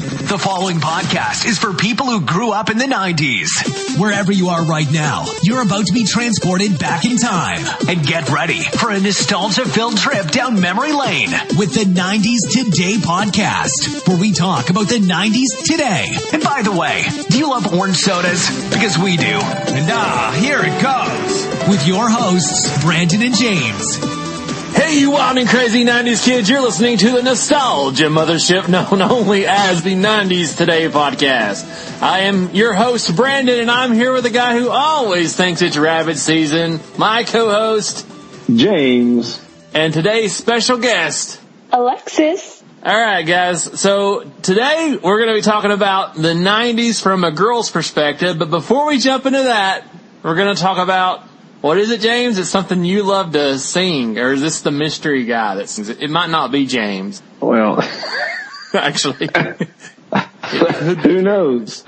The following podcast is for people who grew up in the 90s. Wherever you are right now, you're about to be transported back in time. And get ready for a nostalgia-filled trip down memory lane with the 90s Today podcast, where we talk about the 90s today. And by the way, do you love orange sodas? Because we do. And here it goes. With your hosts, Brandon and James. Hey, you wild and crazy 90s kids, you're listening to the Nostalgia Mothership, known only as the 90s Today podcast. I am your host, Brandon, and I'm here with a guy who always thinks it's rabbit season, my co-host, James. And today's special guest, Alexis. Alright guys, so today we're going to be talking about the 90s from a girl's perspective, but before we jump into that, we're going to talk about, what is it, James? It's something you love to sing, or is this the mystery guy that sings it? It might not be James. Well, actually. Who knows?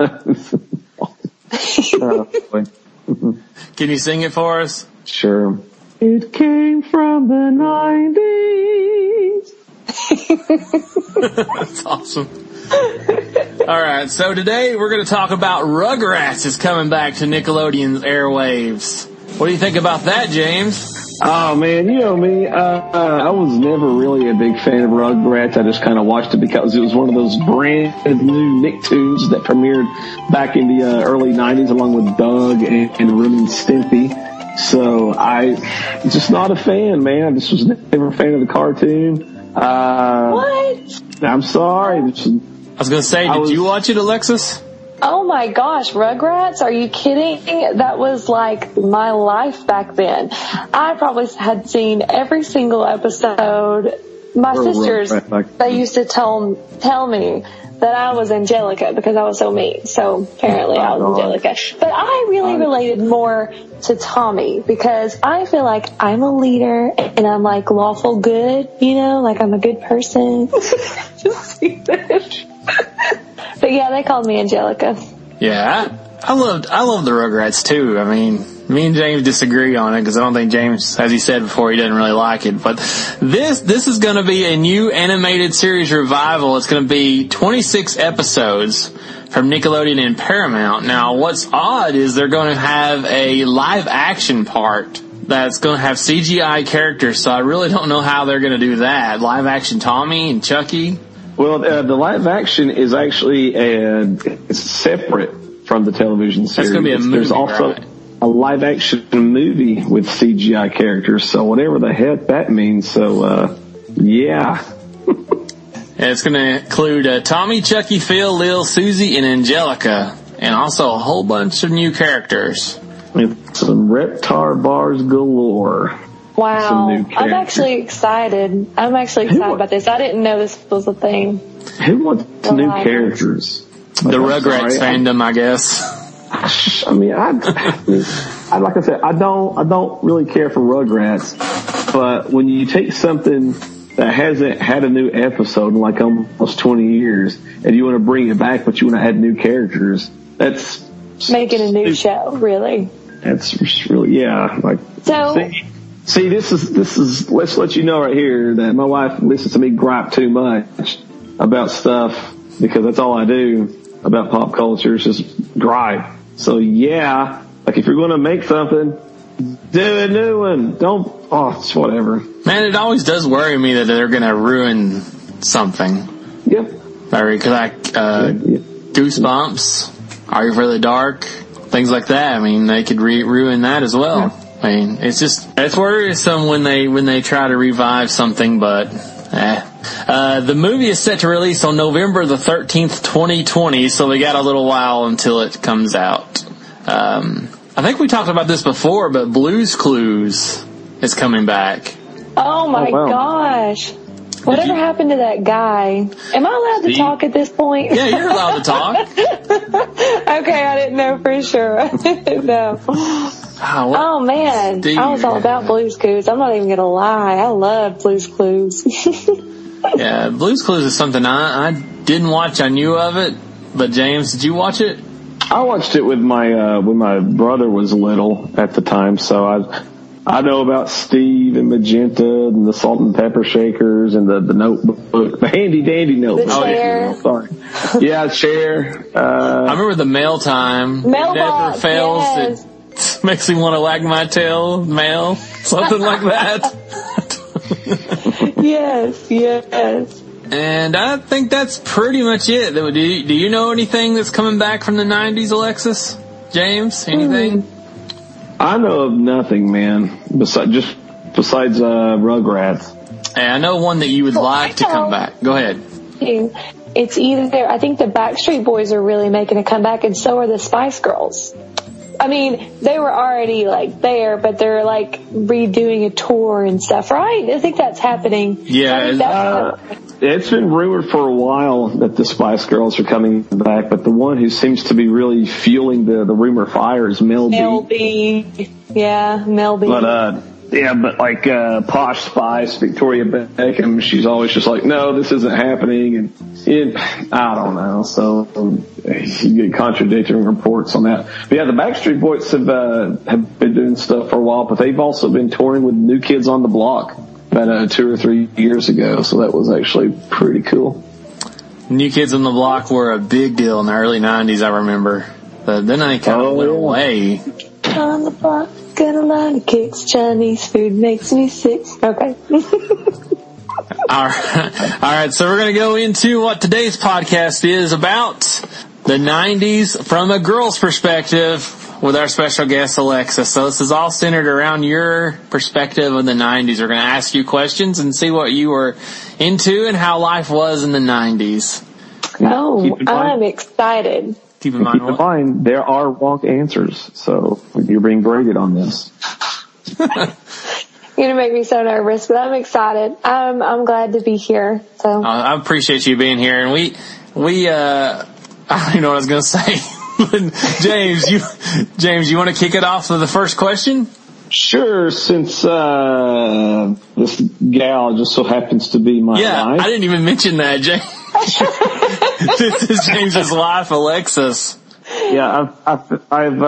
Can you sing it for us? Sure. It came from the 90s. That's awesome. Alright, so today we're going to talk about Rugrats is coming back to Nickelodeon's airwaves. What do you think about that, James? Oh man, you know me, I was never really a big fan of Rugrats. I just kind of watched it because it was one of those brand new Nicktoons that premiered back in the early 90s along with Doug and Ren and Stimpy. So I just not a fan, man. I just was never a fan of the cartoon. What? I'm sorry. I was going to say, did you watch it, Alexis? Oh my gosh, Rugrats? Are you kidding? That was like my life back then. I probably had seen every single episode. My sisters, they used to tell me that I was Angelica because I was so mean. So apparently I was Angelica. But I really related more to Tommy because I feel like I'm a leader and I'm like lawful good, you know, like I'm a good person. Just see this. But yeah, they called me Angelica. Yeah, I love the Rugrats too. I mean, me and James disagree on it because I don't think James, as he said before, he doesn't really like it. But this is going to be a new animated series revival. It's going to be 26 episodes from Nickelodeon and Paramount. Now, what's odd is they're going to have a live action part that's going to have CGI characters. So I really don't know how they're going to do that. Live action Tommy and Chucky. Well, the live action is actually it's separate from the television series. That's going to be a movie, There's also a live action movie with CGI characters, so whatever the heck that means. So, yeah. And it's going to include Tommy, Chucky, Phil, Lil, Susie, and Angelica, and also a whole bunch of new characters. With some Reptar bars galore. Wow, I'm actually excited. About this. I didn't know this was a thing. Who wants new characters? The Rugrats fandom, I guess. I mean, I like I said, I don't really care for Rugrats, but when you take something that hasn't had a new episode in like almost 20 years, and you want to bring it back, but you want to add new characters, that's making a new show, really. That's really, yeah, like so. See, this is, let's let you know right here that my wife listens to me gripe too much about stuff because that's all I do about pop culture is just gripe. So yeah, like if you're going to make something, do a new one. It's whatever. Man, it always does worry me that they're going to ruin something. Yeah. Like, Goosebumps, Are You Afraid of the Dark, things like that. I mean, they could ruin that as well. Yeah. I mean, it's worrisome when they try to revive something, but the movie is set to release on November the 13th, 2020, so we got a little while until it comes out. I think we talked about this before, but Blue's Clues is coming back. Oh my gosh. Whatever happened to that guy? Am I allowed to talk at this point? Yeah, you're allowed to talk. Okay, I didn't know for sure. No. Oh man, I was all about Blue's Clues. I'm not even gonna lie, I love Blue's Clues. Yeah, Blue's Clues is something I didn't watch. I knew of it, but James, did you watch it? I watched it with my when my brother was little at the time, so I know about Steve and Magenta and the Salt and Pepper Shakers and the notebook, the handy dandy notebook. The chair. Sorry. Yeah, chair. I remember the mail time. Mailbox, It never fails. yes. It makes me want to wag my tail. Mail. Something like that. Yes. And I think that's pretty much it. Do you know anything that's coming back from the 90s, Alexis? James, anything? I know of nothing, man, besides Rugrats. Hey, I know one that you would like to come back. Go ahead. It's either, I think the Backstreet Boys are really making a comeback, and so are the Spice Girls. I mean, they were already like there, but they're like redoing a tour and stuff, right? I think that's happening. Yeah. It's been rumored for a while that the Spice Girls are coming back, but the one who seems to be really fueling the rumor fire is Mel B. Mel B. Yeah, Mel B. But like Posh Spice, Victoria Beckham, she's always just like, no, this isn't happening, and I don't know. So you get contradicting reports on that. But yeah, the Backstreet Boys have been doing stuff for a while, but they've also been touring with New Kids on the Block about 2 or 3 years ago. So that was actually pretty cool. New Kids on the Block were a big deal in the early 90s, I remember. But then they kind of went away. On the block, got a lot of kicks. Chinese food makes me sick. Okay. All right. So we're going to go into what today's podcast is about, the 90s from a girl's perspective with our special guest, Alexis. So this is all centered around your perspective of the 90s. We're going to ask you questions and see what you were into and how life was in the 90s. Oh, I'm excited. Keep in mind, there are wrong answers, so you're being graded on this. You're gonna make me so nervous, but I'm excited. I'm glad to be here. So I appreciate you being here, and we I don't even know what I was gonna say. James, you want to kick it off with the first question? Sure, since this gal just so happens to be my wife. I didn't even mention that, James. This is James's wife, Alexis. Yeah, I've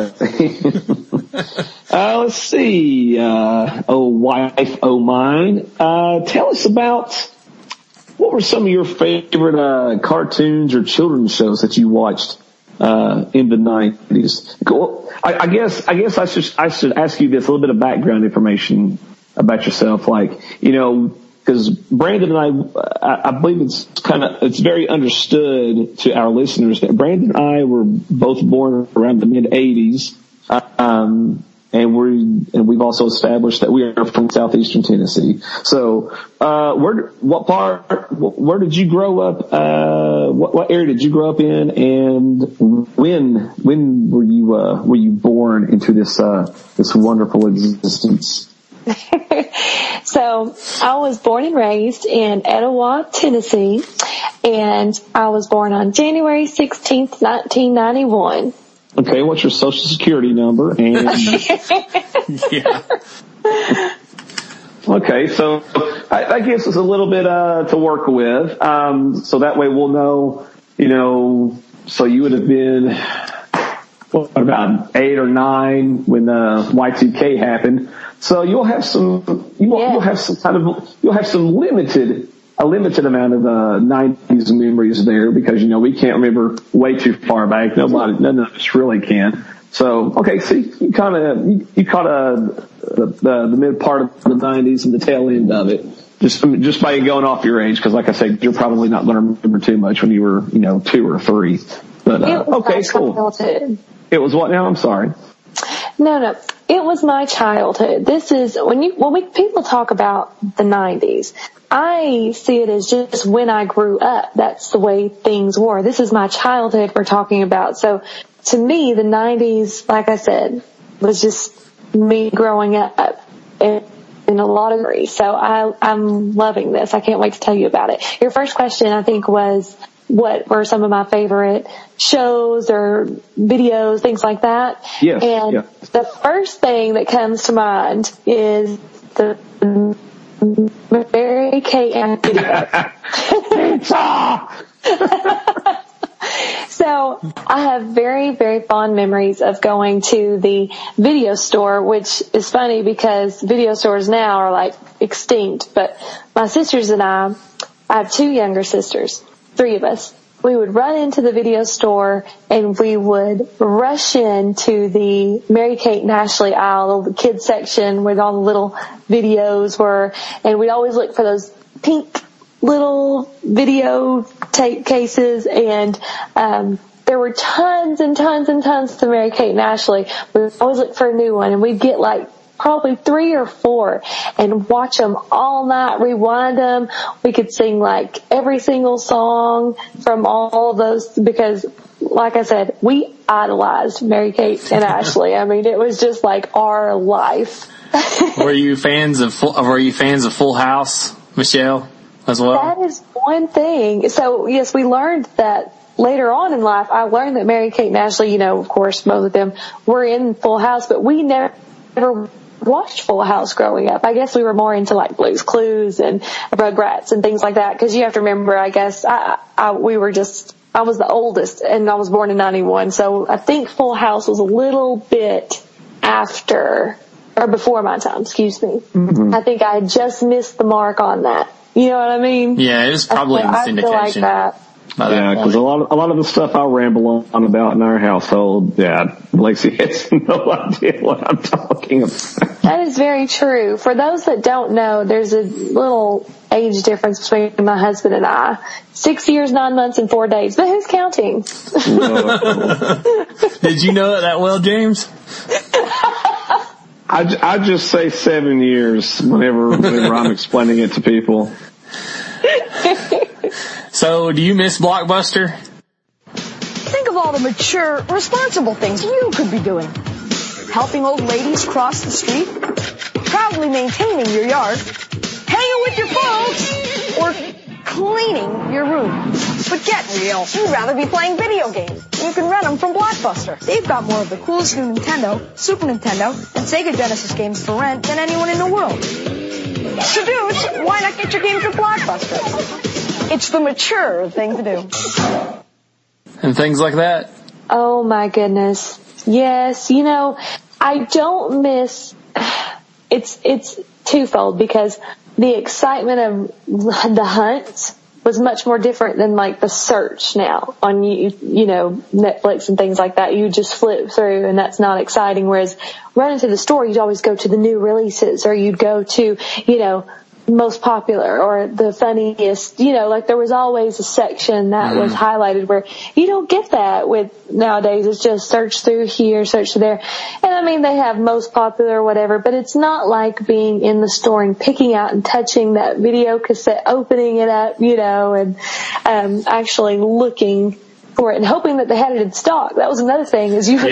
let's see, wife, mine. Tell us about, what were some of your favorite cartoons or children's shows that you watched in the 90s? Cool. I guess I should ask you this, a little bit of background information about yourself, like, because Brandon and I believe it's very understood to our listeners that Brandon and I were both born around the mid 80s, and we've also established that we are from southeastern Tennessee. So, where did you grow up? What area did you grow up in, and when were you born into this wonderful existence? So I was born and raised in Etowah, Tennessee, and I was born on January 16th, 1991. Okay, what's your social security number? And Yeah. Okay, so that gives us a little bit to work with. So that way we'll know, so you would have been about 8 or 9 when Y2K happened. So you'll have some limited amount of 90s memories there, because we can't remember way too far back. None of us really can. So okay, so you caught the mid part of the 90s and the tail end of it, just by going off your age, because like I said, you're probably not going to remember too much when you were 2 or 3. But okay, cool. Childhood. It was what now? I'm sorry. No. It was my childhood. This is people talk about the 90s. I see it as just when I grew up. That's the way things were. This is my childhood we're talking about. So to me, the 90s, like I said, was just me growing up in a lot of ways. So I'm loving this. I can't wait to tell you about it. Your first question, I think, was what were some of my favorite shows or videos, things like that. Yes. And the first thing that comes to mind is the Mary Kay and video. So So I have very, very fond memories of going to the video store, which is funny because video stores now are like extinct. But my sisters and I have 2 younger sisters, 3 of us. We would run into the video store and we would rush into the Mary-Kate and Ashley aisle, the kids section where all the little videos were, and we'd always look for those pink little video tape cases, and there were tons and tons and tons of Mary-Kate and Ashley. We'd always look for a new one, and we'd get like probably 3 or 4 and watch them all night, rewind them. We could sing like every single song from all of those because, like I said, we idolized Mary-Kate and Ashley. I mean, it was just like our life. Were you fans of Full House, Michelle, as well? That is one thing. So yes, we learned that later on in life. I learned that Mary-Kate and Ashley, of course, both of them were in Full House, but we never watched Full House growing up. I guess we were more into like Blue's Clues and Rugrats and things like that. Because you have to remember, I guess I was the oldest, and I was born in 91. So I think Full House was a little bit after or before my time. Excuse me. Mm-hmm. I think I had just missed the mark on that. You know what I mean? Yeah, it was probably in syndication. I feel like that. Yeah, because a lot of the stuff I ramble on about in our household, Lacey has no idea what I'm talking about. That is very true. For those that don't know, there's a little age difference between my husband and I. 6 years, 9 months, and 4 days. But who's counting? Did you know it that well, James? I just say 7 years whenever I'm explaining it to people. So, do you miss Blockbuster? Think of all the mature, responsible things you could be doing. Helping old ladies cross the street, proudly maintaining your yard, hanging with your folks, or cleaning your room. But get real. You'd rather be playing video games. You can rent them from Blockbuster. They've got more of the coolest new Nintendo, Super Nintendo, and Sega Genesis games for rent than anyone in the world. So dudes, why not get your games at Blockbuster? It's the mature thing to do. And things like that. Oh my goodness. Yes, I don't miss, it's twofold because the excitement of the hunt was much more different than like the search now on Netflix and things like that. You just flip through and that's not exciting. Whereas running to the store, you'd always go to the new releases or you'd go to, most popular or the funniest, like there was always a section that was highlighted where you don't get that with nowadays. It's just search through here, search through there. And I mean, they have most popular or whatever, but it's not like being in the store and picking out and touching that video cassette, opening it up, and actually looking for it and hoping that they had it in stock. That was another thing is there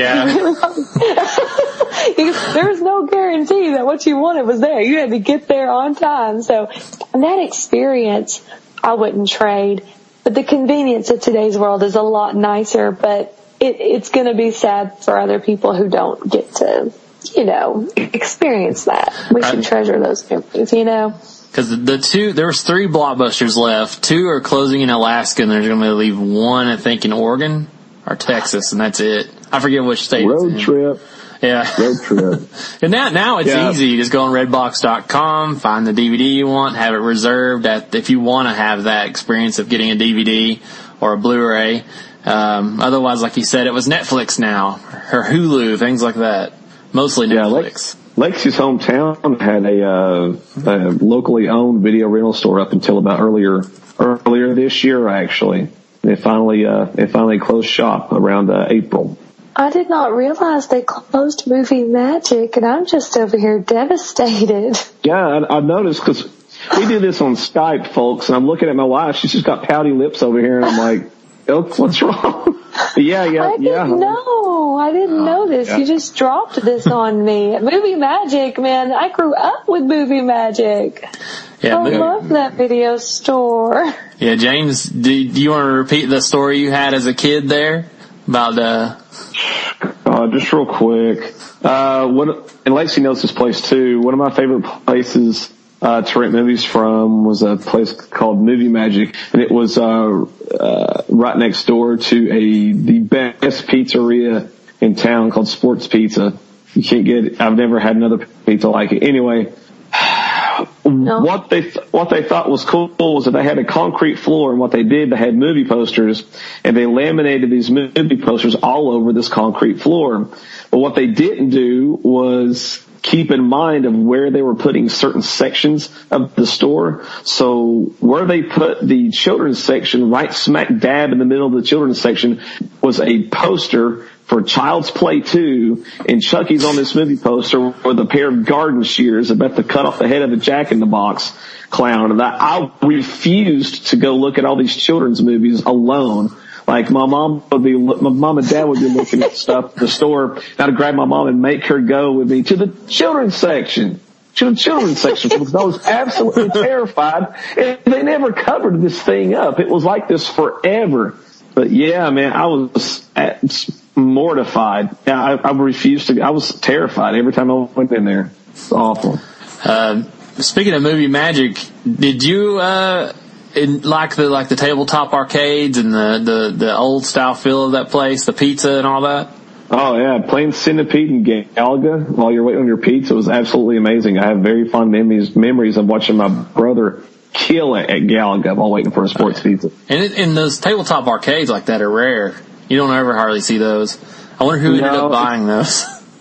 was no guarantee that what you wanted was there. You had to get there on time. So that experience I wouldn't trade. But the convenience of today's world is a lot nicer, but it's going to be sad for other people who don't get to, experience that. We should treasure those memories, Because there was 3 Blockbusters left. 2 are closing in Alaska, and there's going to leave 1, I think, in Oregon or Texas, and that's it. I forget which state. Road trip. Yeah. Road trip. And now it's easy. You just go on redbox.com, find the DVD you want, have it reserved if you want to have that experience of getting a DVD or a Blu-ray. Otherwise, like you said, it was Netflix now, or Hulu, things like that. Mostly Netflix. Lexie's hometown had a locally owned video rental store up until about earlier this year. Actually, they finally closed shop around April. I did not realize they closed Movie Magic, and I'm just over here devastated. Yeah, I noticed because we do this on Skype, folks, and I'm looking at my wife. She's just got pouty lips over here, and I'm like, "Oh, what's wrong?" Yeah. I didn't know this. Yeah. You just dropped this on me. Movie Magic, man. I grew up with Movie Magic. Yeah, I love that video store. Yeah, James, do you want to repeat the story you had as a kid there about just real quick. And Lacey knows this place too. One of my favorite places to rent movies from was a place called Movie Magic, and it was right next door to the best pizzeria in town called Sports Pizza. You can't get it. I've never had another pizza like it. Anyway, no. What they thought was cool was that they had a concrete floor, and what they did, they had movie posters, and they laminated these movie posters all over this concrete floor. But what they didn't do was keep in mind of where they were putting certain sections of the store. So where they put the children's section, right smack dab in the middle of the children's section, was a poster for Child's Play 2, and Chucky's on this movie poster with a pair of garden shears about to cut off the head of a Jack-in-the-Box clown. And I refused to go look at all these children's movies alone. Like my mom and dad would be looking at stuff at the store, and I'd grab my mom and make her go with me to the children's section. Because I was absolutely terrified, and they never covered this thing up. It was like this forever. But yeah, man, I was mortified. I refused to. I was terrified every time I went in there. It's awful. Speaking of Movie Magic, did you like the tabletop arcades and the old style feel of that place, the pizza and all that? Oh yeah, playing Centipede and Galaga while you're waiting on your pizza was absolutely amazing. I have very fond memories of watching my brother kill it at Galaga while waiting for a sports pizza. And those tabletop arcades like that are rare. You don't ever hardly see those. I wonder who ended up buying those.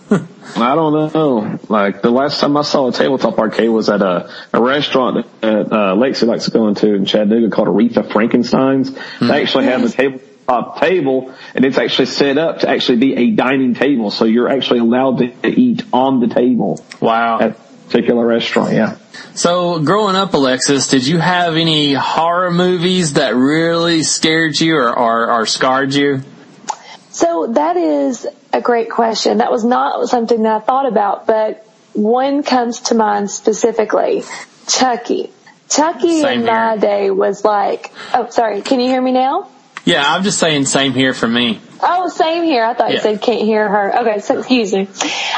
I don't know. Like, the last time I saw a tabletop arcade was at a restaurant that Lexi likes going to in Chattanooga called Aretha Frankenstein's. Mm-hmm. They actually have a tabletop table, and it's actually set up to actually be a dining table, so you're actually allowed to eat on the table. Wow. At a particular restaurant, yeah. So, growing up, Alexis, did you have any horror movies that really scared you or scarred you? So that is a great question. That was not something that I thought about, but one comes to mind specifically. Chucky. Chucky in my day was like, oh, sorry, can you hear me now? Yeah, I'm just saying same here for me. Oh, same here. I thought you said can't hear her. Okay, so excuse me.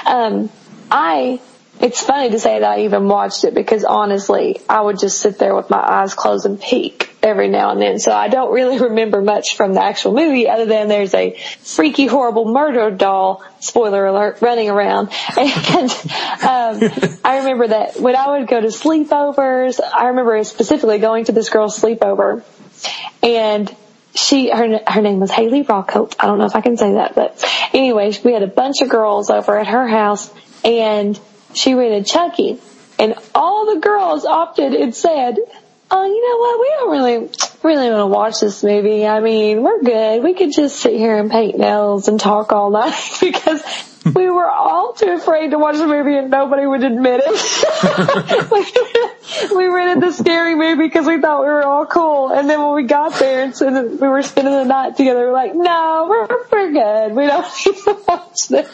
It's funny to say that I even watched it because honestly, I would just sit there with my eyes closed and peek every now and then. So I don't really remember much from the actual movie other than there's a freaky, horrible murder doll, spoiler alert, running around. And I remember that when I would go to sleepovers, I remember specifically going to this girl's sleepover, and her name was Haley Rockholt. I don't know if I can say that, but anyways, we had a bunch of girls over at her house, and she rented Chucky, and all the girls opted and said, oh, you know what, we don't really want to watch this movie. I mean, we're good. We could just sit here and paint nails and talk all night because we were all too afraid to watch the movie and nobody would admit it. We rented the scary movie because we thought we were all cool. And then when we got there and so we were spending the night together, we were like, no, we're good. We don't need to watch this.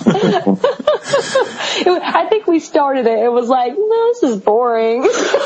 I think we started it. It was like, no, this is boring.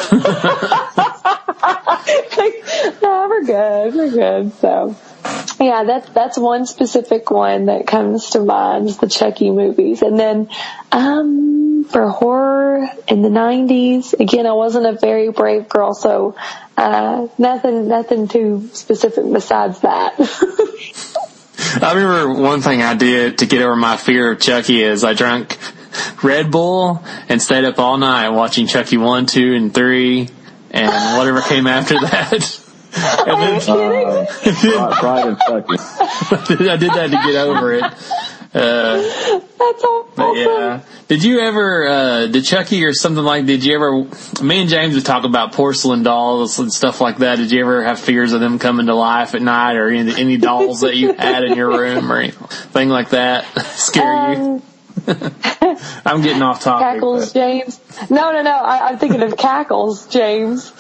Like, no, we're good. So, yeah, that's one specific one that comes to mind is the Chucky movies. And then, for horror in the 90s, again, I wasn't a very brave girl, so, nothing too specific besides that. I remember one thing I did to get over my fear of Chucky is I drank Red Bull and stayed up all night watching Chucky 1, 2, and 3, and whatever came after that. Are you kidding? Pride and Chucky. I did that to get over it. That's awesome. Yeah. Did you ever, did Chucky or something like, me and James would talk about porcelain dolls and stuff like that. Did you ever have fears of them coming to life at night, or any dolls that you had in your room or anything like that scare you? I'm getting off topic. Cackles, James. No. I'm thinking of Cackles, James.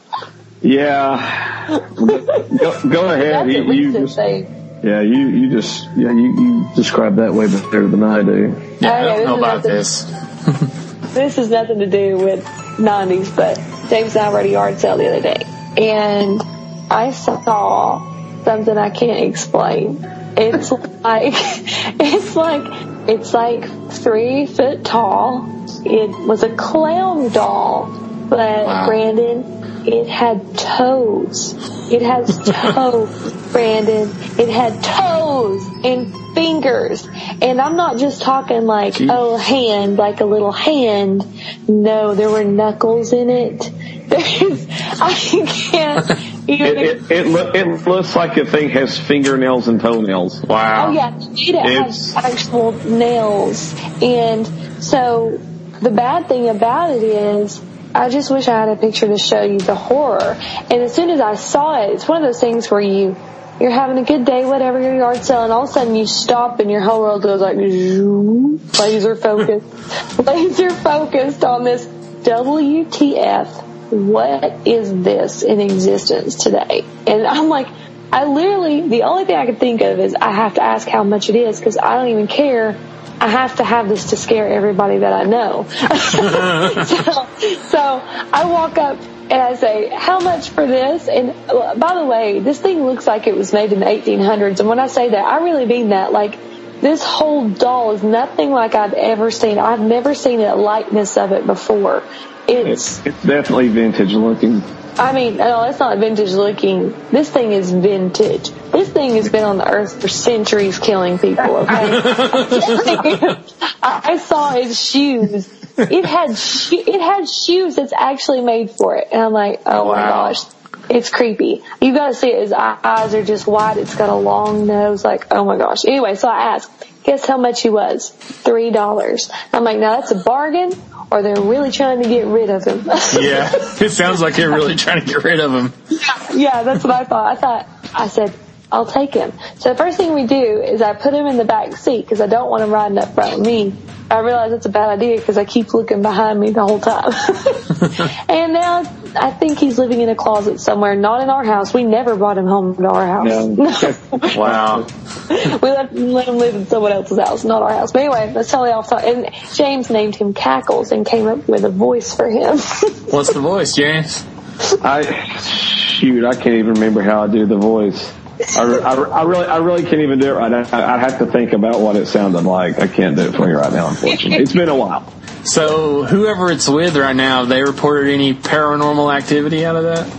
Yeah. Go ahead. You describe that way better than I do. Yeah, I don't know about this. This has nothing to do with 90s, but James and I were at a yard sale the other day, and I saw something I can't explain. It's like 3 foot tall. It was a clown doll, But Brandon, it had toes. It has toes, Brandon. It had toes and fingers. And I'm not just talking like, hand, like a little hand. No, there were knuckles in it. I can't even. It looks like the thing has fingernails and toenails. Wow. Oh yeah, it has actual nails. And so the bad thing about it is, I just wish I had a picture to show you the horror. And as soon as I saw it, it's one of those things where you're having a good day, whatever, your yard sale, and all of a sudden you stop and your whole world goes like, laser focused on this. WTF, what is this in existence today? And I'm like, the only thing I could think of is I have to ask how much it is, because I don't even care. I have to have this to scare everybody that I know. so I walk up and I say, how much for this? And by the way, this thing looks like it was made in the 1800s. And when I say that, I really mean that. Like, this whole doll is nothing like I've ever seen. I've never seen a likeness of it before. It's definitely vintage looking. I mean, no, it's not vintage looking. This thing is vintage. This thing has been on the earth for centuries killing people, okay? I saw its shoes. It had shoes that's actually made for it. And I'm like, oh my gosh. It's creepy. You gotta see it. His eyes are just wide. It's got a long nose. Like, oh my gosh. Anyway, so I asked, guess how much he was? $3. I'm like, now that's a bargain, or they're really trying to get rid of him. Yeah, it sounds like they're really trying to get rid of him. Yeah, that's what I thought. I said, I'll take him. So the first thing we do is I put him in the back seat because I don't want him riding up front with me. I realize it's a bad idea because I keep looking behind me the whole time. And now I think he's living in a closet somewhere, not in our house. We never brought him home to our house. No. Wow. We let him live in someone else's house, not our house. But anyway, let's tell you off top. And James named him Cackles and came up with a voice for him. What's the voice, James? I can't even remember how I do the voice. I really can't even do it right now. I'd have to think about what it sounded like. I can't do it for you right now, unfortunately. It's been a while. So whoever it's with right now, have they reported any paranormal activity out of that?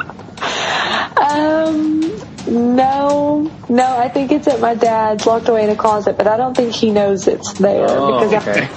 No, I think it's at my dad's, locked away in a closet, but I don't think he knows it's there. Okay.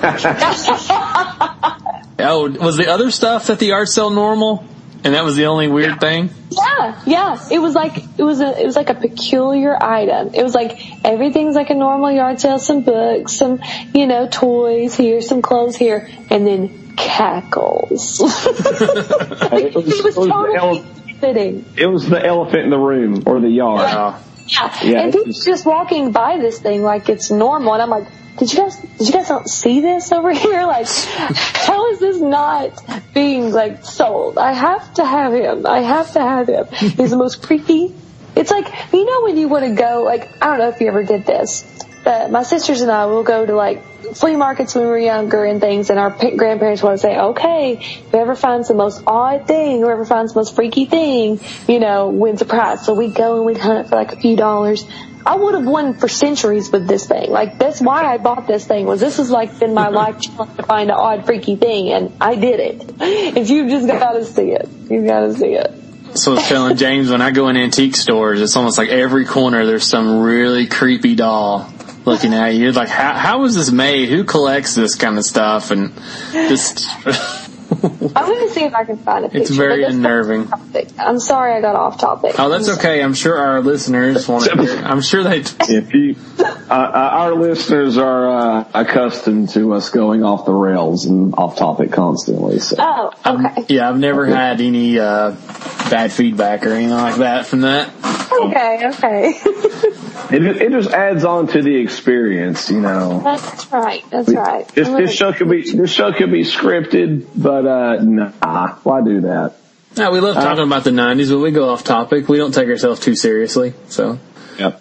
Oh, was the other stuff at the yard sale normal? And that was the only weird thing? Yeah. It was like a peculiar item. It was like everything's like a normal yard sale, some books, some, toys here, some clothes here, and then Cackles. It was totally fitting. It was the elephant in the room or the yard. Yeah. And people just walking by this thing like it's normal, and I'm like, did you guys not see this over here? Like, how is this not being like sold? I have to have him. He's the most creepy. It's like, when you want to go, like, I don't know if you ever did this, but my sisters and I will go to like flea markets when we were younger and things, and our grandparents want to say, okay, whoever finds the most odd thing, whoever finds the most freaky thing, wins a prize. So we'd go and we'd hunt for like a few dollars. I would have won for centuries with this thing. Like, that's why I bought this thing, was this has like been my life challenge to find an odd, freaky thing, and I did it. If you just gotta see it. You gotta see it. So I was telling James, when I go in antique stores, it's almost like every corner there's some really creepy doll looking at you. You're like, how was this made? Who collects this kind of stuff? And just... I'm going to see if I can find a picture. It's very unnerving. I'm sorry I got off topic. Oh, that's okay. I'm sure our listeners want to hear. I'm sure they... Our listeners are accustomed to us going off the rails and off topic constantly. So. Oh, okay. I've never had any bad feedback or anything like that from that. Okay. It just adds on to the experience, That's right. This show could be scripted, but nah, why do that? No, we love talking about the 90s, but we go off topic. We don't take ourselves too seriously, so. Yep.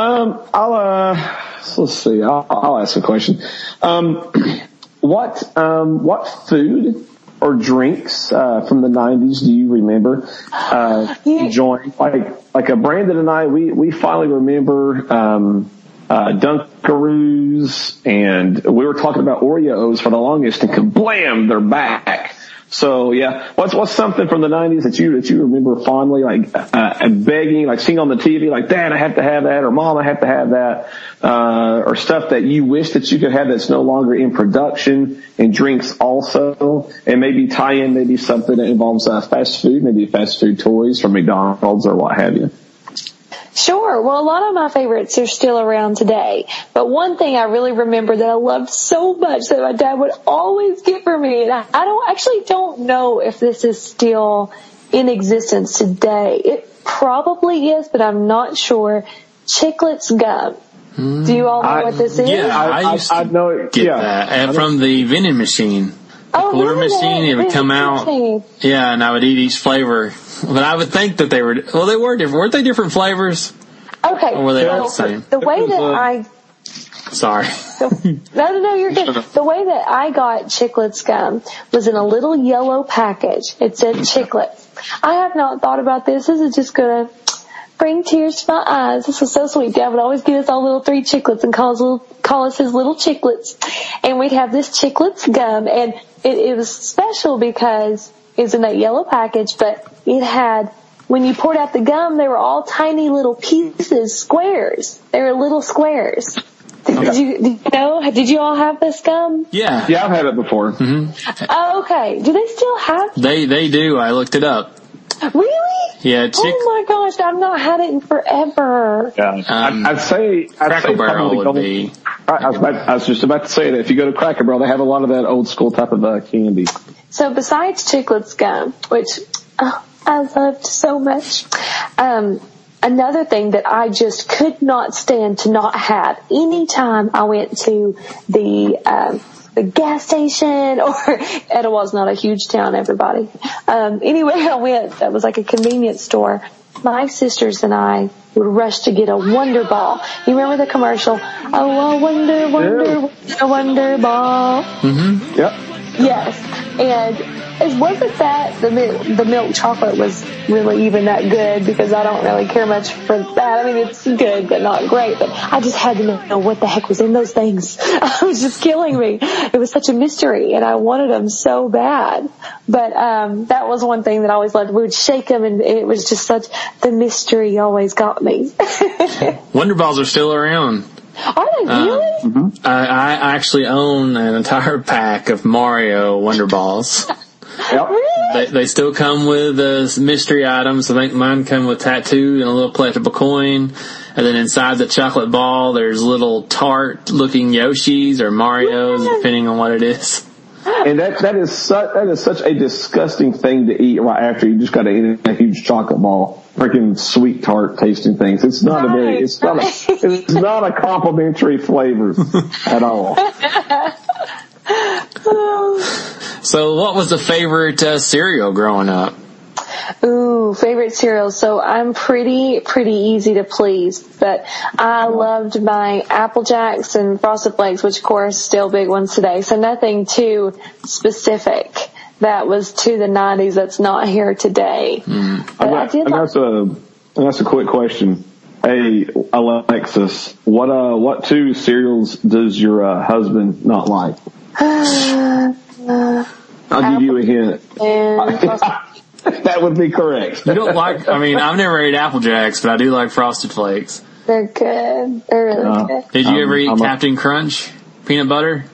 Let's see. I'll ask a question. What food or drinks from the 90s do you remember enjoying? Like Brandon and I, we finally remember Dunkaroos, and we were talking about Oreos for the longest, and kablam, they're back. So yeah, what's something from the 90s that you remember fondly, like begging, like seeing on the TV, like Dad, I have to have that, or Mom, I have to have that, or stuff that you wish that you could have that's no longer in production, and drinks also, and maybe tie in maybe something that involves fast food, maybe fast food toys from McDonald's or what have you. Sure. Well, a lot of my favorites are still around today. But one thing I really remember that I loved so much that my dad would always get for me, and I don't know if this is still in existence today. It probably is, but I'm not sure. Chiclets gum. Do you all know what this is? Yeah, I know it. Get that. And from the vending machine. The cooler machine, it would come out. Yeah, and I would eat each flavor. But I would think that they were different. Weren't they different flavors? Okay. Or were they all the same? The way that Sorry. No, you're good. The way that I got Chiclets gum was in a little yellow package. It said Chiclets. I have not thought about this. This is just gonna bring tears to my eyes. This was so sweet. Dad would always get us all little 3 Chiclets and call us his little Chiclets. And we'd have this Chiclets gum, and it was special because it was in that yellow package, but it had, when you poured out the gum, they were all tiny little pieces, squares. They were little squares. Did you all have this gum? Yeah, I've had it before. Mm-hmm. Oh, okay. Do they still have? They do. I looked it up. Really? Yeah. Oh my gosh, I've not had it in forever. Yeah. I'd say Cracker Barrel would be. I was just about to say that if you go to Cracker Barrel, they have a lot of that old school type of candy. So besides Chiclets gum, which I loved so much, another thing that I just could not stand to not have anytime I went to the gas station, or Etowah's not a huge town, everybody. Anywhere I went that was like a convenience store, my sisters and I would rush to get a Wonder Ball. You remember the commercial? Oh, a Wonder Ball. Mm-hmm. Yep. Yes. And it wasn't that the milk chocolate was really even that good, because I don't really care much for that. I mean, it's good, but not great. But I just had to know what the heck was in those things. It was just killing me. It was such a mystery, and I wanted them so bad. But that was one thing that I always loved. We would shake them, and it was just the mystery always got me. Wonder Balls are still around. Are they really? Mm-hmm. I actually own an entire pack of Mario Wonder Balls. Yep. Really? They still come with mystery items. I think mine come with tattooed and a little collectible coin. And then inside the chocolate ball, there's little tart-looking Yoshis or Marios, depending on what it is. And that is such a disgusting thing to eat right after you just got to eat a huge chocolate ball. Freaking sweet tart tasting things. It's not it's not a complimentary flavor at all. So what was the favorite cereal growing up? Ooh, favorite cereals. So I'm pretty easy to please, but I loved my Apple Jacks and Frosted Flakes, which of course still big ones today. So nothing too specific that was to the 90s that's not here today. That's a quick question. Hey, Alexis, what 2 cereals does your husband not like? I'll give you a hint. That would be correct. You don't like, I've never ate Apple Jacks, but I do like Frosted Flakes. They're good. They're really good. Did you ever eat Captain Crunch peanut butter?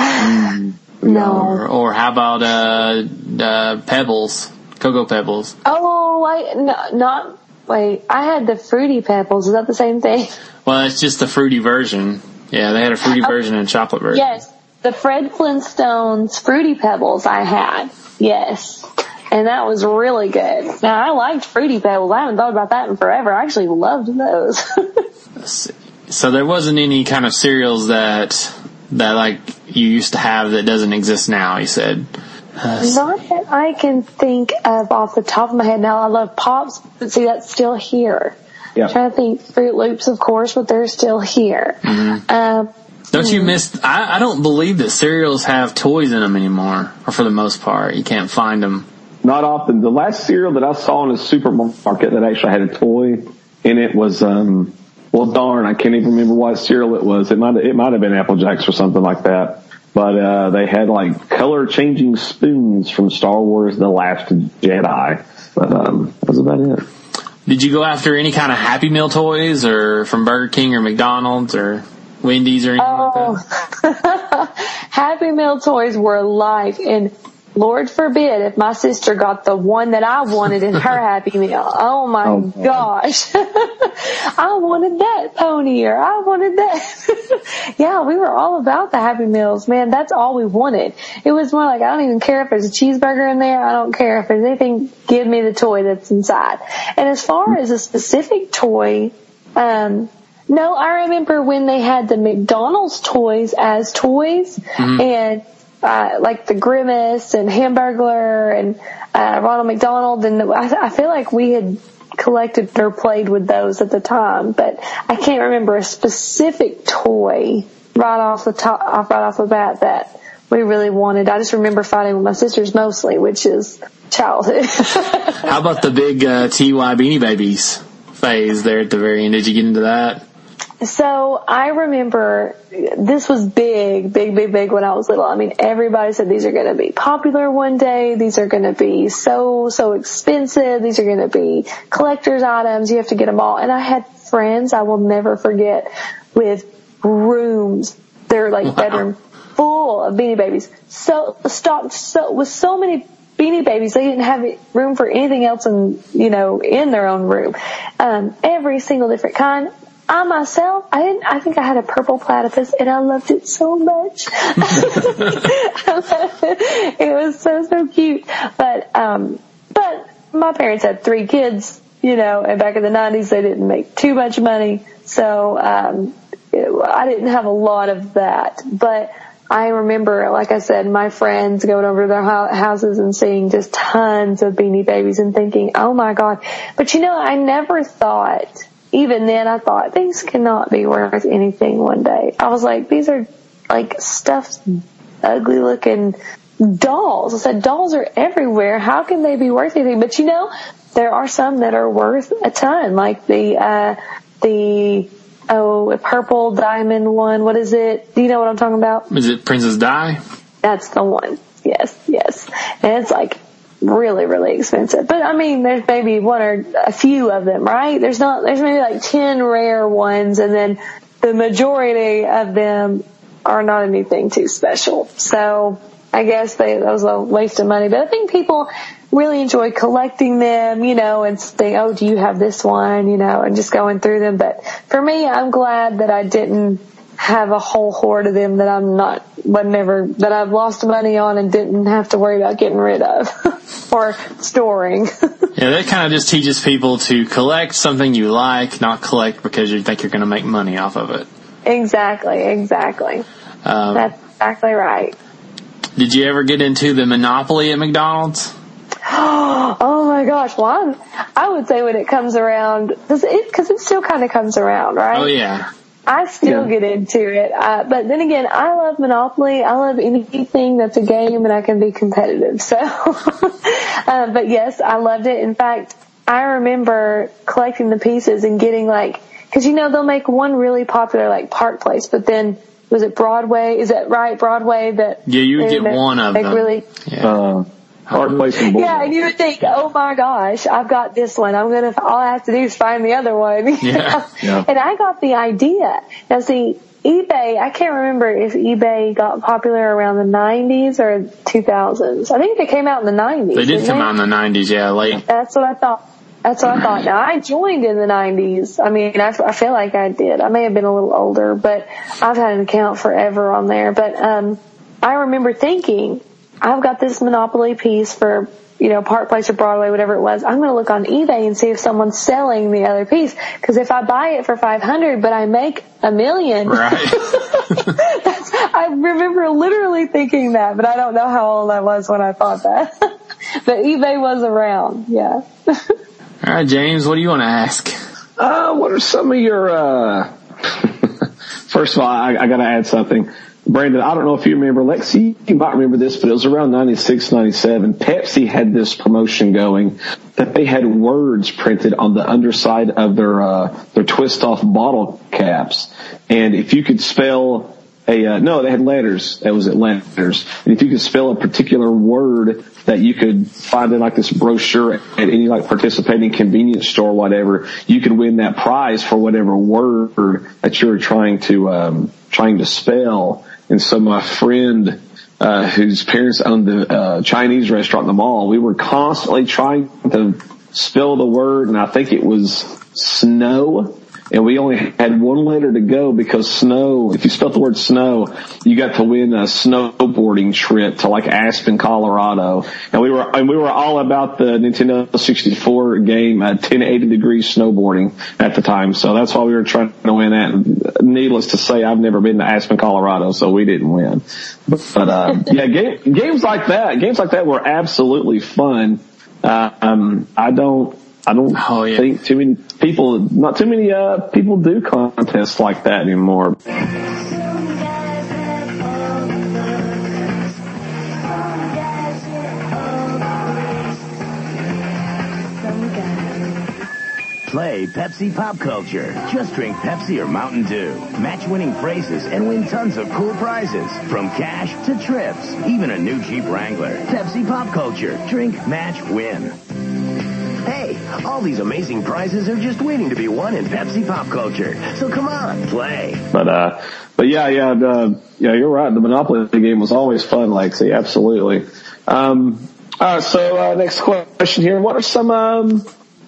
No. Or how about Pebbles, Cocoa Pebbles? Oh, I had the Fruity Pebbles. Is that the same thing? Well, it's just the fruity version. Yeah, they had a fruity version and a chocolate version. Yes, the Fred Flintstones Fruity Pebbles I had. Yes. And that was really good. Now, I liked Fruity Pebbles. I haven't thought about that in forever. I actually loved those. So there wasn't any kind of cereals that like you used to have that doesn't exist now, you said? Not that I can think of off the top of my head. Now, I love Pops, but see, that's still here. Yeah. I'm trying to think Fruit Loops, of course, but they're still here. Mm-hmm. Don't you miss, I don't believe that cereals have toys in them anymore, or for the most part. You can't find them. Not often. The last cereal that I saw in a supermarket that actually had a toy in it was, well, darn, I can't even remember what cereal it was. It might have been Apple Jacks or something like that. But they had like color changing spoons from Star Wars The Last Jedi. But that was about it. Did you go after any kind of Happy Meal toys, or from Burger King or McDonald's or Wendy's or anything like that? Happy Meal toys were life, and Lord forbid if my sister got the one that I wanted in her Happy Meal. Oh my gosh. I wanted that pony, or I wanted that. Yeah, we were all about the Happy Meals, man. That's all we wanted. It was more like, I don't even care if there's a cheeseburger in there. I don't care if there's anything. Give me the toy that's inside. And as far as a specific toy, no, I remember when they had the McDonald's toys as toys, and like the Grimace and Hamburglar and Ronald McDonald, and I feel like we had collected or played with those at the time, but I can't remember a specific toy right off the bat that we really wanted. I just remember fighting with my sisters mostly, which is childhood. How about the big TY Beanie Babies phase there at the very end? Did you get into that? So I remember this was big when I was little. I mean, everybody said these are going to be popular one day. These are going to be so expensive. These are going to be collector's items. You have to get them all. And I had friends I will never forget with rooms. They're like bedroom full of Beanie Babies. So stocked with so many Beanie Babies, they didn't have room for anything else in their own room. Every single different kind. I myself, I think I had a purple platypus, and I loved it so much. It was so cute. But my parents had 3 kids, and back in the 90s they didn't make too much money. So, I didn't have a lot of that. But I remember, like I said, my friends going over to their houses and seeing just tons of Beanie Babies and thinking, oh my God. But I never thought, even then I thought, these cannot be worth anything one day. I was like, these are like stuffed, ugly looking dolls. I said, dolls are everywhere. How can they be worth anything? But there are some that are worth a ton, like the purple diamond one. What is it? Do you know what I'm talking about? Is it Princess Di? That's the one. Yes. And it's like really, really expensive. But I mean, there's maybe one or a few of them, right? There's maybe like 10 rare ones, and then the majority of them are not anything too special. So I guess that was a waste of money. But I think people really enjoy collecting them, and think, oh, do you have this one, and just going through them. But for me, I'm glad that I didn't have a whole hoard of them that that I've lost money on and didn't have to worry about getting rid of or storing. Yeah, that kind of just teaches people to collect something you like, not collect because you think you're going to make money off of it. Exactly. That's exactly right. Did you ever get into the Monopoly at McDonald's? Oh my gosh. Well, I would say when it comes around, because it still kind of comes around, right? Oh yeah. I still get into it. But then again, I love Monopoly. I love anything that's a game and I can be competitive. So, but yes, I loved it. In fact, I remember collecting the pieces and getting cause they'll make one really popular Park Place, but then was it Broadway? Is that right? Broadway that. Yeah, you would get one of them. Really. Yeah. Park Place and Boulevard. Yeah, and you would think, oh my gosh, I've got this one. all I have to do is find the other one. Yeah. And I got the idea. Now see, eBay, I can't remember if eBay got popular around the 90s or 2000s. I think they came out in the 90s. They did come out in the 90s, yeah, late. That's what I thought. Now, I joined in the 90s. I mean, I feel like I did. I may have been a little older, but I've had an account forever on there. But I remember thinking, I've got this Monopoly piece for, Park Place or Broadway, whatever it was. I'm going to look on eBay and see if someone's selling the other piece. Because if I buy it for $500, but I make $1 million. Right. I remember literally thinking that, but I don't know how old I was when I thought that. But eBay was around, yeah. All right, James, what do you want to ask? What are some of your, first of all, I got to add something. Brandon, I don't know if you remember, Lexi, you might remember this, but it was around 96, 97. Pepsi had this promotion going that they had words printed on the underside of their twist-off bottle caps. And if you could spell no, they had letters. It was at letters. And if you could spell a particular word that you could find in like this brochure at any like participating convenience store or whatever, you could win that prize for whatever word that you were trying to spell. And so my friend, whose parents owned the Chinese restaurant in the mall, we were constantly trying to spell the word, and I think it was snow. And we only had one letter to go because snow, if you spelled the word snow, you got to win a snowboarding trip to like Aspen, Colorado. And we were all about the Nintendo 64 game, 1080 degree snowboarding at the time. So that's why we were trying to win that. Needless to say, I've never been to Aspen, Colorado, so we didn't win. But yeah, games like that were absolutely fun. I don't think not too many people do contests like that anymore. Play Pepsi Pop Culture. Just drink Pepsi or Mountain Dew. Match winning phrases and win tons of cool prizes. From cash to trips. Even a new Jeep Wrangler. Pepsi Pop Culture. Drink, match, win. Hey, all these amazing prizes are just waiting to be won in Pepsi Pop Culture. So come on, play. But yeah, you're right. The Monopoly game was always fun, Lexi. Absolutely. So next question here. What are some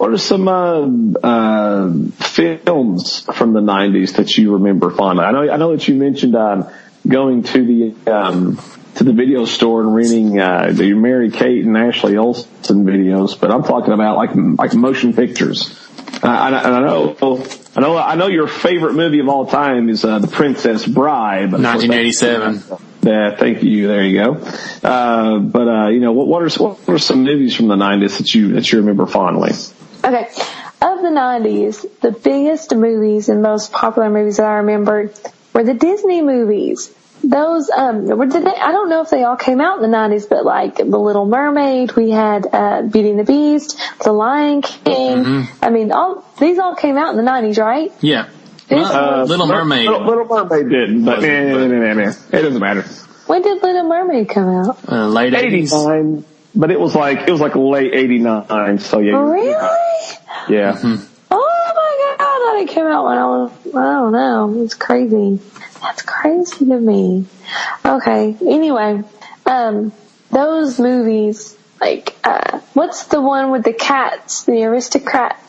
films from the 90s that you remember fondly? I know that you mentioned going to the video store and renting the Mary Kate and Ashley Olsen videos, but I'm talking about like motion pictures. I know your favorite movie of all time is The Princess Bride. 1987. Yeah, thank you. There you go. What are some movies from the 90s that you remember fondly? Okay. Of the 90s, the biggest movies and most popular movies that I remembered were the Disney movies. Those, I don't know if they all came out in the 90s, but like The Little Mermaid, we had, Beauty and the Beast, The Lion King. Mm-hmm. I mean, these all came out in the 90s, right? Yeah. Little Mermaid. Little Mermaid didn't, but it doesn't matter. When did Little Mermaid come out? Late 80s. 89, but it was like late 89, so yeah. Really? Yeah. Mm-hmm. Oh my God, I thought it came out when I don't know. It's crazy. That's crazy to me. Okay. Anyway, those movies, like, what's the one with the cats? The Aristocrats.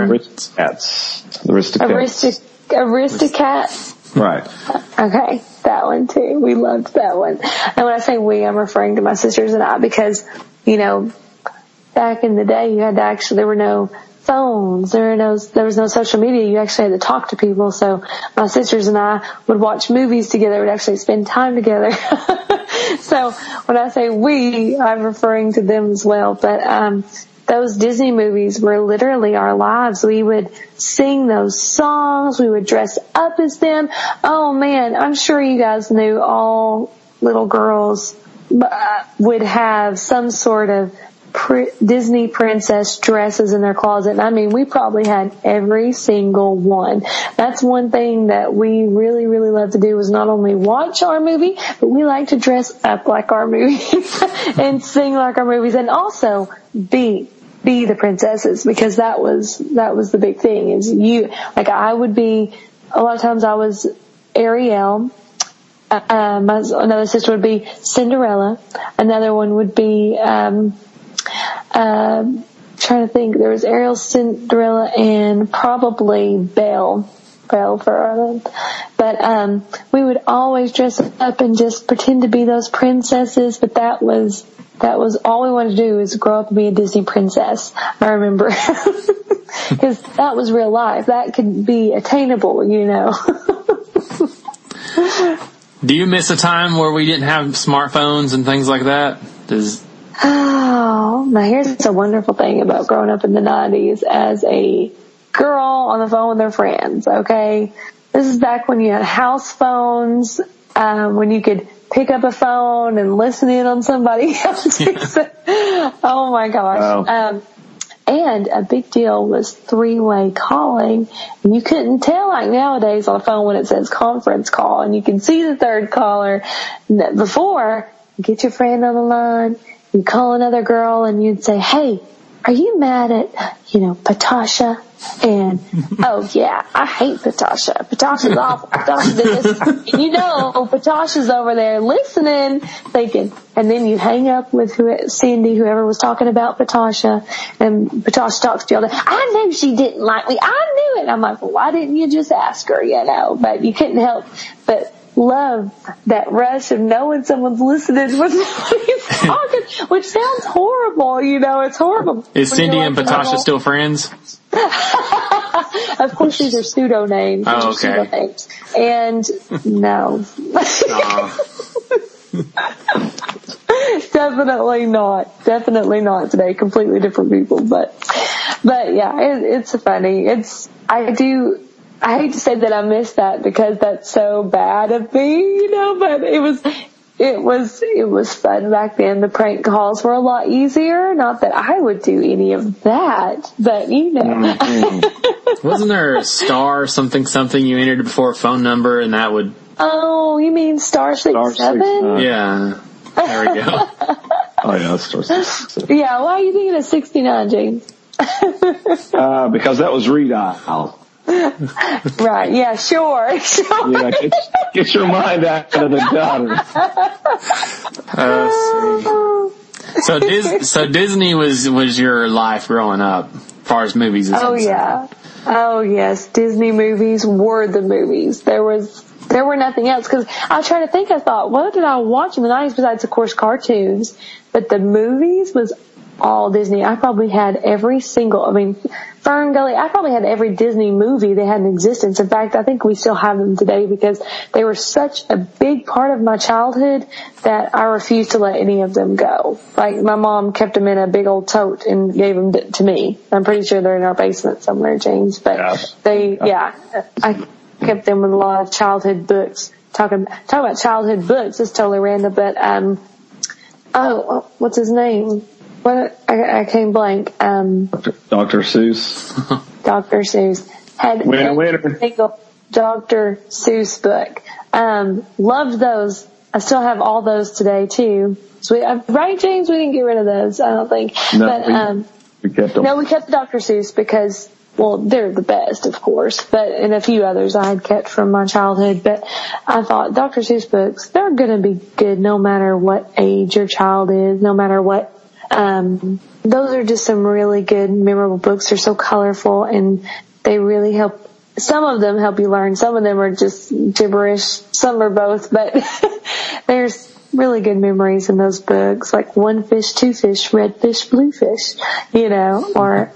Aristocats. Right. Okay. That one too. We loved that one. And when I say we, I'm referring to my sisters and I because, back in the day there were no phones. There was no social media. You actually had to talk to people. So my sisters and I would watch movies together. We'd actually spend time together. So when I say we, I'm referring to them as well. But those Disney movies were literally our lives. We would sing those songs. We would dress up as them. Oh man, I'm sure you guys knew all little girls would have some sort of Disney princess dresses in their closet. And I mean, we probably had every single one. That's one thing that we really, really love to do was not only watch our movie, but we like to dress up like our movies and sing like our movies and also be the princesses because that was the big thing is I would be, a lot of times I was Ariel. Another sister would be Cinderella. Another one would be, trying to think, there was Ariel, Cinderella, and probably Belle for Ireland. But, we would always dress up and just pretend to be those princesses, but that was all we wanted to do is grow up and be a Disney princess. I remember. Cause that was real life. That could be attainable, Do you miss a time where we didn't have smartphones and things like that? Oh, now here's a wonderful thing about growing up in the 90s as a girl on the phone with their friends, okay? This is back when you had house phones, when you could pick up a phone and listen in on somebody else. Oh my gosh. Wow. And a big deal was three-way calling. And you couldn't tell like nowadays on the phone when it says conference call and you can see the third caller. Before, you get your friend on the line, you call another girl and you'd say, hey, are you mad at, Patasha? And, oh yeah, I hate Patasha. Patasha's awful. Patasha did this. And Patasha's over there listening, thinking, and then you hang up with Cindy, whoever was talking about Patasha, and Patasha talks to you all day. I knew she didn't like me. I knew it. I'm like, well, why didn't you just ask her, But you couldn't help but love that rush of knowing someone's listening when somebody's talking, which sounds horrible, it's horrible. Is Cindy and Patasha still friends? Of course, these are pseudo names. Oh, okay. And no. Definitely not today. Completely different people, but yeah, it's funny. I hate to say that I miss that because that's so bad of me, but it was fun back then. The prank calls were a lot easier. Not that I would do any of that, but Wasn't there a star something you entered before a phone number and that would... Oh, you mean star 67? Yeah. There we go. Oh yeah, star 67. Yeah, why are you thinking of 69, James? Because that was redial. Right, yeah, sure. Yeah, get your mind out of the gutter. So Disney was your life growing up, as far as movies is concerned. Yeah. Oh yes, Disney movies were the movies. There were nothing else, because I tried to think, I thought, what did I watch in the 90s besides, of course, cartoons? But the movies was all Disney. I probably had Fern Gully, I probably had every Disney movie they had in existence. In fact, I think we still have them today because they were such a big part of my childhood that I refused to let any of them go. Like, my mom kept them in a big old tote and gave them to me. I'm pretty sure they're in our basement somewhere, James. But I kept them with a lot of childhood books. Talking about childhood books, it's totally random, but, what's his name? What? I came blank. Dr. Seuss. Dr. Seuss had every single Dr. Seuss book. Loved those. I still have all those today too. So right, James? We didn't get rid of those, I don't think. No, but we kept them. No, we kept Dr. Seuss because, well, they're the best, of course, and a few others I had kept from my childhood. But I thought Dr. Seuss books, they're going to be good no matter what age your child is, no matter what. Those are just some really good, memorable books. They're so colorful and they really help. Some of them help you learn. Some of them are just gibberish. Some are both, but there's really good memories in those books, like One Fish, Two Fish, Red Fish, Blue Fish, or,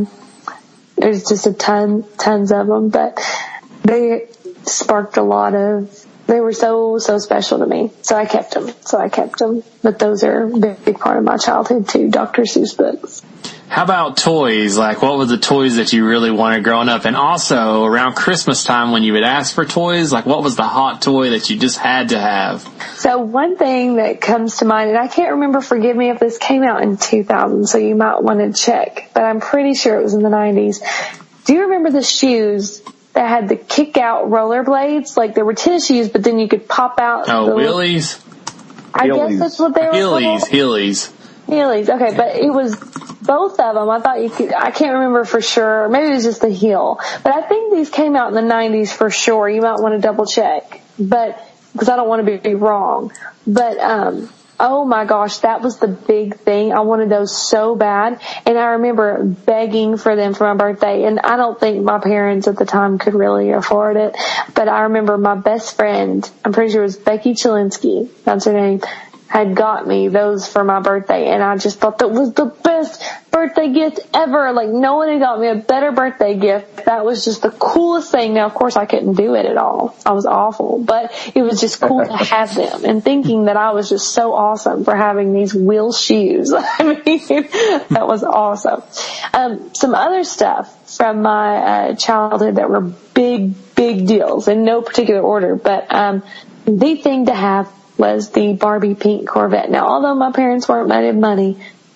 there's just tons of them, but they sparked a lot of, they were so special to me. So I kept them. But those are a big part of my childhood too, Dr. Seuss books. How about toys? Like, what were the toys that you really wanted growing up? And also, around Christmas time when you would ask for toys, like, what was the hot toy that you just had to have? So one thing that comes to mind, and I can't remember, forgive me if this came out in 2000, so you might want to check, but I'm pretty sure it was in the 90s. Do you remember the shoes that had the kick-out rollerblades? Like, there were tennis shoes, but then you could pop out. Oh, wheelies? I guess that's what they were called. Heelys. Okay, but it was both of them. I thought you could, I can't remember for sure. Maybe it was just the heel. But I think these came out in the 90s for sure. You might want to double check. But, because I don't want to be wrong. But, oh my gosh, that was the big thing. I wanted those so bad. And I remember begging for them for my birthday. And I don't think my parents at the time could really afford it. But I remember my best friend, I'm pretty sure it was Becky Chilinsky, that's her name, had got me those for my birthday, and I just thought that was the best birthday gift ever. Like, no one had got me a better birthday gift. That was just the coolest thing. Now, of course, I couldn't do it at all. I was awful, but it was just cool to have them, and thinking that I was just so awesome for having these wheel shoes. I mean, that was awesome. Some other stuff from my childhood that were big deals in no particular order, but the thing to have was the Barbie pink Corvette. Now, although my parents weren't made of money,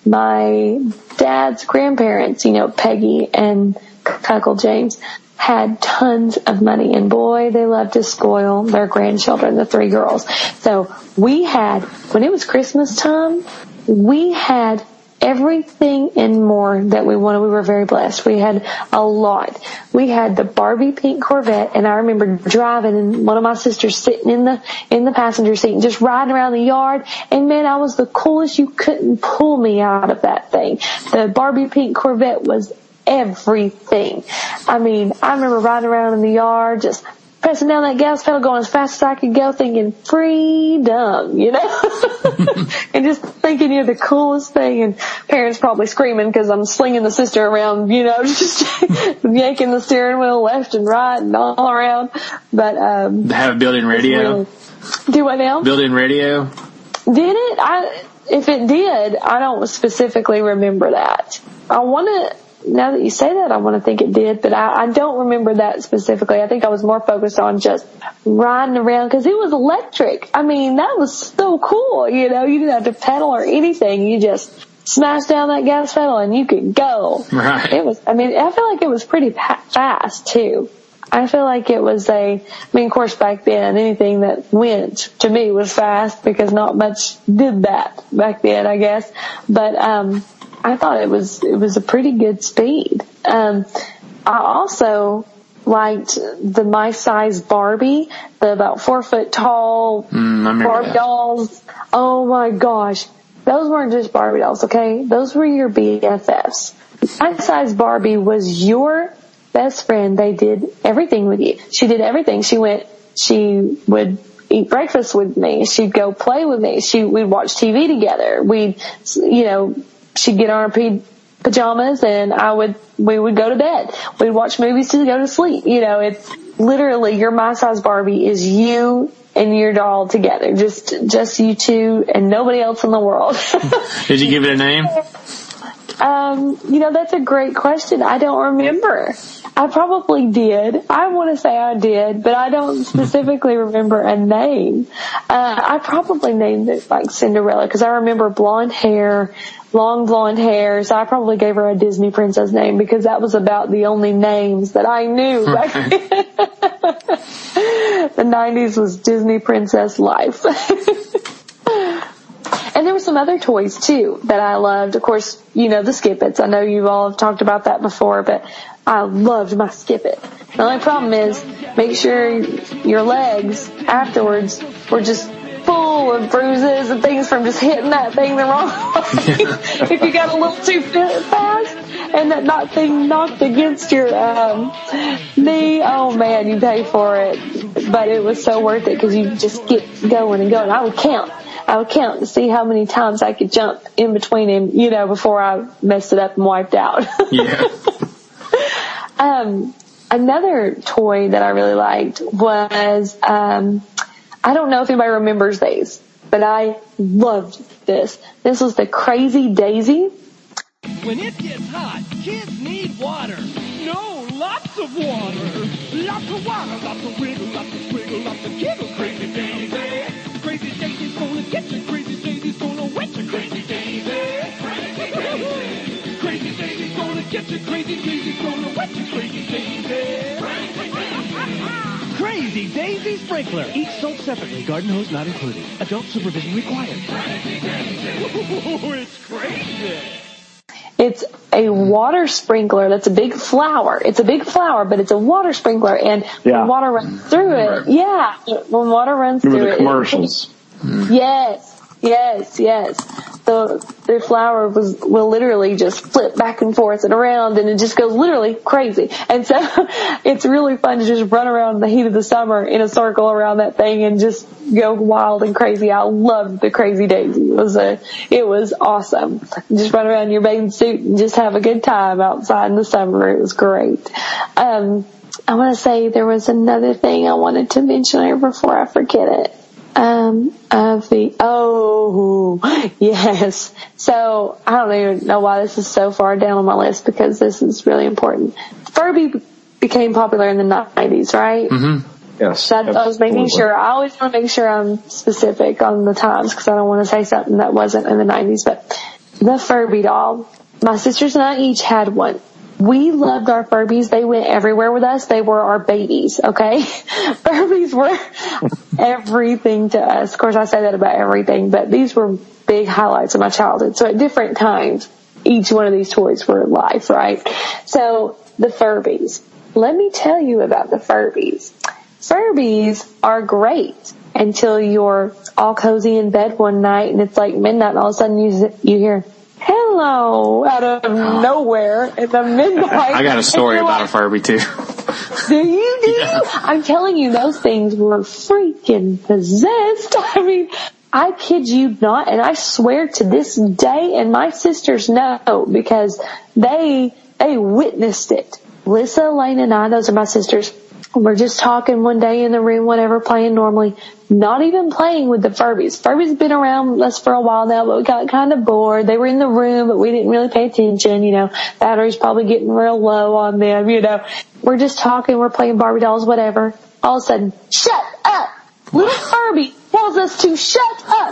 my dad's grandparents, Peggy and Uncle James, had tons of money, and boy, they loved to spoil their grandchildren, the 3 girls. So when it was Christmas time, we had everything and more that we wanted. We were very blessed. We had a lot. We had the Barbie pink Corvette, and I remember driving and one of my sisters sitting in the passenger seat and just riding around the yard. And man, I was the coolest. You couldn't pull me out of that thing. The Barbie pink Corvette was everything. I mean, I remember riding around in the yard, just pressing down that gas pedal, going as fast as I could go, thinking freedom, and just thinking you're the coolest thing, and parents probably screaming because I'm slinging the sister around, just yanking the steering wheel left and right and all around. But have a built-in radio. Do what now? Built-in radio. Did it? If it did, I don't specifically remember that. Now that you say that, I want to think it did, but I don't remember that specifically. I think I was more focused on just riding around because it was electric. I mean, that was so cool, You didn't have to pedal or anything. You just smashed down that gas pedal and you could go. Right. I feel like it was pretty fast too. I feel like it was of course back then anything that went to me was fast because not much did that back then, I guess. But, I thought it was a pretty good speed. I also liked the My Size Barbie, the about 4 foot tall Barbie dolls. Oh my gosh. Those weren't just Barbie dolls, okay? Those were your BFFs. My Size Barbie was your best friend. They did everything with you. She did everything. She would eat breakfast with me. She'd go play with me. We'd watch TV together. She'd get on her pajamas and we would go to bed. We'd watch movies to go to sleep. It's literally your My Size Barbie is you and your doll together. Just you two and nobody else in the world. Did you give it a name? That's a great question. I don't remember. I probably did. I want to say I did, but I don't specifically remember a name. I probably named it like Cinderella because I remember blonde hair, long blonde hair. So I probably gave her a Disney princess name because that was about the only names that I knew back then. The 90s was Disney princess life. And there were some other toys too that I loved. Of course, the Skip-Its. I know you all have talked about that before, but I loved my Skip-It. The only problem is make sure your legs afterwards were just full of bruises and things from just hitting that thing the wrong way. If you got a little too fast and that thing knocked against your knee, oh man, you pay for it. But it was so worth it because you just get going and going. I would count to see how many times I could jump in between him, before I messed it up and wiped out. Yeah. Another toy that I really liked was, I don't know if anybody remembers these, but I loved this. This was the Crazy Daisy. When it gets hot, kids need water. No, lots of water. Lots of water, lots of wiggle, lots of squiggle, lots of giggle. Crazy Daisy. Crazy Daisy's gonna get you. Crazy Daisy's gonna wet you. Crazy Daisy. Crazy Daisy. Crazy Daisy's gonna get you. Crazy Daisy's gonna wet you. Crazy Daisy. Crazy Daisy Sprinkler. Each sold separately. Garden hose not included. Adult supervision required. It's crazy. It's a water sprinkler that's a big flower. It's a big flower, but it's a water sprinkler. And when water runs through it, when water runs through it. The commercials. Yes. The flower will literally just flip back and forth and around, and it just goes literally crazy. And so it's really fun to just run around in the heat of the summer in a circle around that thing and just go wild and crazy. I loved the Crazy Daisy. It was awesome. Just run around in your bathing suit and just have a good time outside in the summer. It was great. I want to say there was another thing I wanted to mention here before I forget it. Yes. So I don't even know why this is so far down on my list because this is really important. Furby became popular in the 90s, right? Mm-hmm. Yes. I was making sure. I always want to make sure I'm specific on the times because I don't want to say something that wasn't in the 90s. But the Furby doll. My sisters and I each had one. We loved our Furbies. They went everywhere with us. They were our babies, okay? Furbies were everything to us. Of course, I say that about everything, but these were big highlights of my childhood. So at different times, each one of these toys were life, right? So the Furbies. Let me tell you about the Furbies. Furbies are great until you're all cozy in bed one night and it's like midnight and all of a sudden you hear, hello, out of nowhere in the midnight. I got a story about a Furby too. Do you? Yeah. I'm telling you, those things were freaking possessed. I mean, I kid you not, and I swear to this day, and my sisters know because they witnessed it. Lisa, Lane, and I, those are my sisters, we're just talking one day in the room, whatever, playing normally, not even playing with the Furbies. Furbies have been around us for a while now, but we got kind of bored. They were in the room, but we didn't really pay attention, battery's probably getting real low on them, We're just talking, we're playing Barbie dolls, whatever. All of a sudden, shut up! Little Furby tells us to shut up.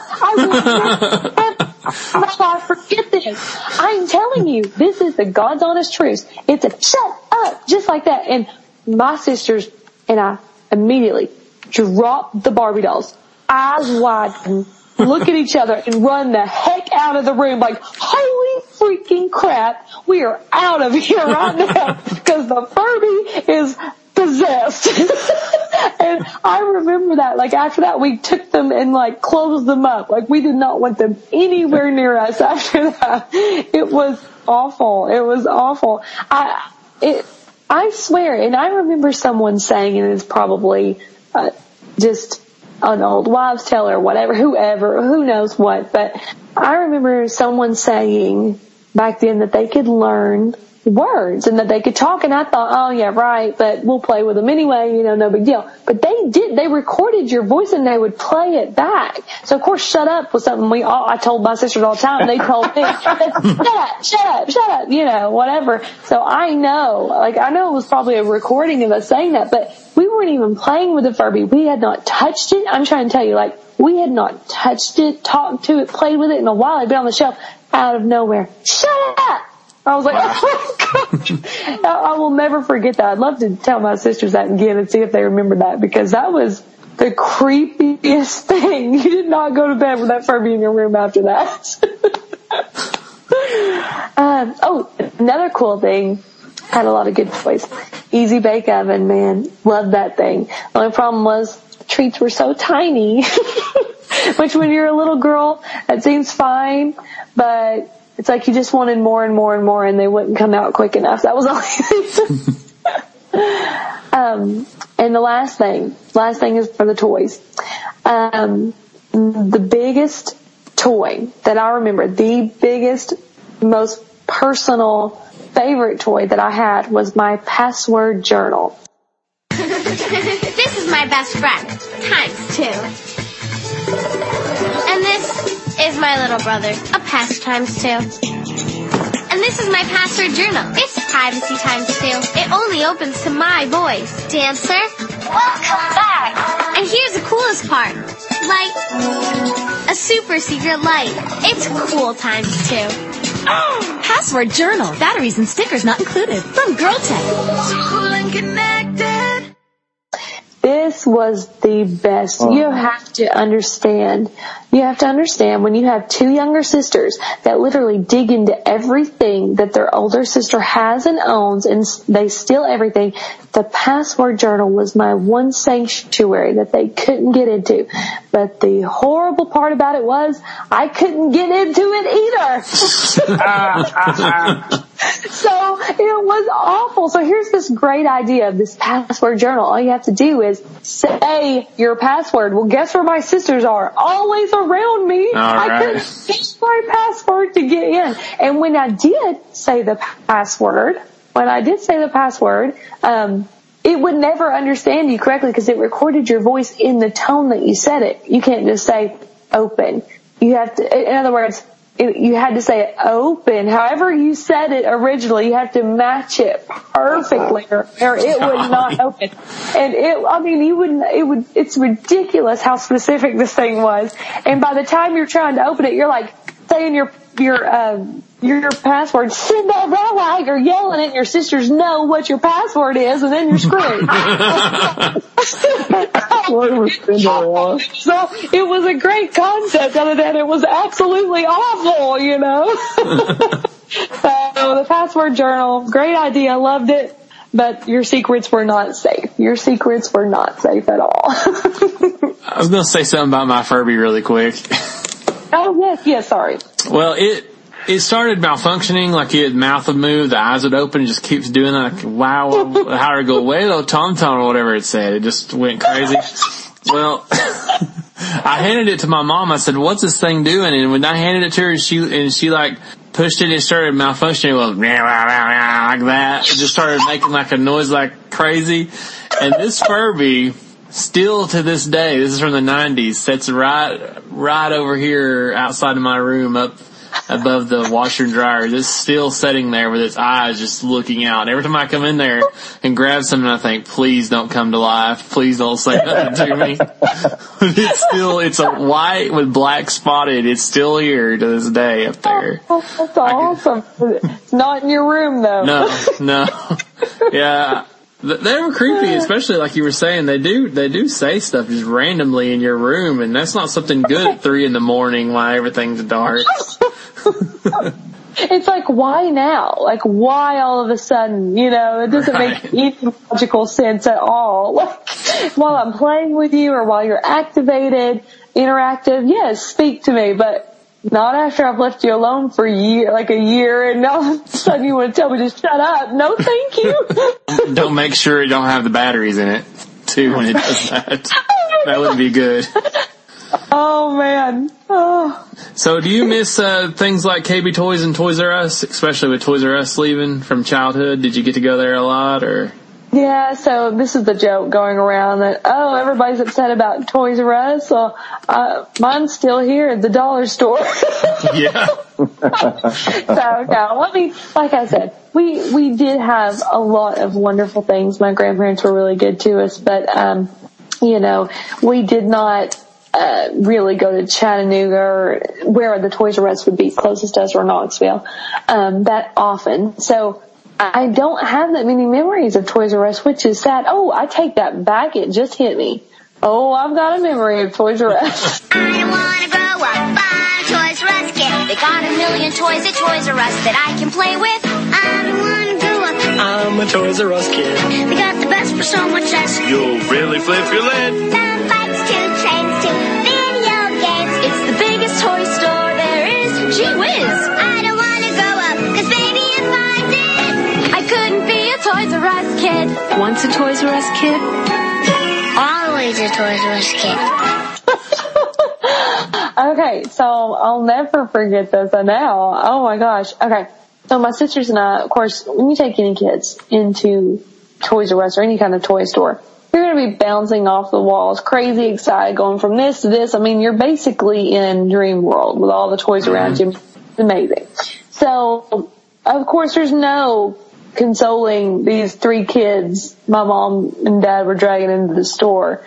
I forget this. I'm telling you, this is the God's honest truth. It's a shut up, just like that. And my sisters and I immediately drop the Barbie dolls, eyes wide, and look at each other and run the heck out of the room like, holy freaking crap, we are out of here right now because the Furby is possessed. And I remember that, like after that we took them and like closed them up. Like we did not want them anywhere near us after that. It was awful. It was awful. I swear, and I remember someone saying, and it's probably just an old wives' tale or whatever, who knows what, but I remember someone saying back then that they could learn words and that they could talk, and I thought, oh yeah, right, but we'll play with them anyway, no big deal. But they recorded your voice and they would play it back. So of course, shut up was something I told my sisters all the time. They told me, shut up, whatever. So I know it was probably a recording of us saying that, but we weren't even playing with the Furby. We had not touched it. I'm trying to tell you, we had not touched it, talked to it, played with it in a while. It'd been on the shelf out of nowhere. Shut up! I was like, oh my gosh. I will never forget that. I'd love to tell my sisters that again and see if they remember that, because that was the creepiest thing. You did not go to bed with that Furby in your room after that. Another cool thing. Had a lot of good toys. Easy Bake Oven, man. Loved that thing. The only problem was the treats were so tiny. Which when you're a little girl, that seems fine, but it's like you just wanted more and more and more, and they wouldn't come out quick enough. That was all. And the last thing is for the toys. The biggest toy that I remember, the biggest, most personal, favorite toy that I had was my password journal. This is my best friend, times 2. And this is my little brother, a pass times 2. And this is my password journal. It's privacy times 2. It only opens to my voice. Dancer, welcome back. And here's the coolest part. Light, a super secret light. It's cool times 2. Oh, password journal. Batteries and stickers not included. From Girltech. Cool and connected. This was the best. You have to understand when you have two younger sisters that literally dig into everything that their older sister has and owns, and they steal everything. The password journal was my one sanctuary that they couldn't get into. But the horrible part about it was I couldn't get into it either. So it was awful. So here's this great idea of this password journal. All you have to do is say your password. Well, guess where my sisters are? Always around me. I couldn't get my password to get in. And when I did say the password, it would never understand you correctly because it recorded your voice in the tone that you said it. You can't just say open. You have to, in other words, you had to say open. However you said it originally, you have to match it perfectly or it would not open. And it's ridiculous how specific this thing was. And by the time you're trying to open it, you're like saying your your password, Cinderella, you're yelling it and your sisters know what your password is and then you're screwed. So it was a great concept, other than it was absolutely awful, you know. So the password journal, great idea, loved it. But your secrets were not safe. Your secrets were not safe at all. I was going to say something about my Furby really quick. Oh, yes, sorry. Well, it started malfunctioning, like his mouth would move, the eyes would open, it just keeps doing that. Like, wow, how did it go? Welo Tom Tom or whatever it said. It just went crazy. Well, I handed it to my mom. I said, what's this thing doing? And when I handed it to her, she like pushed it, it started malfunctioning. It was like that. It just started making like a noise like crazy. And this Furby, still to this day, this is from the 90s, sits right over here outside of my room up above the washer and dryer. It's still sitting there with its eyes just looking out. Every time I come in there and grab something, I think, please don't come to life. Please don't say nothing to me. It's a white with black spotted. It's still here to this day up there. Oh, that's awesome. It's not in your room though. No. Yeah. They were creepy, especially like you were saying. They do say stuff just randomly in your room, and that's not something good at 3 a.m. while everything's dark. It's like, why now? Like, why all of a sudden? You know, it doesn't make any logical sense at all. Like, while I'm playing with you or while you're interactive, yes, speak to me, but not after I've left you alone for a year, and all of a sudden you want to tell me to shut up. No, thank you. Don't make sure it don't have the batteries in it, too, when it does that. That would be good. Oh, man. Oh. So do you miss things like KB Toys and Toys R Us, especially with Toys R Us leaving from childhood? Did you get to go there a lot, or? Yeah, so this is the joke going around that, everybody's upset about Toys R Us. Well, mine's still here at the dollar store. Yeah. So, no, I mean, like I said, we did have a lot of wonderful things. My grandparents were really good to us, but, we did not really go to Chattanooga or where the Toys R Us would be closest to us, or Knoxville, that often. So I don't have that many memories of Toys R Us, which is sad. Oh, I take that back. It just hit me. Oh, I've got a memory of Toys R Us. I want to grow up, buy a Toys R Us kid. They got a million toys at Toys R Us that I can play with. I want to grow up. I'm a Toys R Us kid. They got the best for so much less. You'll really flip your lid. Some bikes, 2 trains, 2 video games. It's the biggest toy store there is. Gee whiz. I don't want to grow up, 'cause baby, if I did, I couldn't be a Toys R Us kid. Once a Toys R Us kid, always a Toys R Us kid. Okay, so I'll never forget this now. Oh my gosh. Okay, so my sisters and I, of course, when you take any kids into Toys R Us or any kind of toy store, you're going to be bouncing off the walls, crazy excited, going from this to this. I mean, you're basically in dream world with all the toys around you. It's amazing. So, of course, there's no consoling these 3 kids my mom and dad were dragging into the store.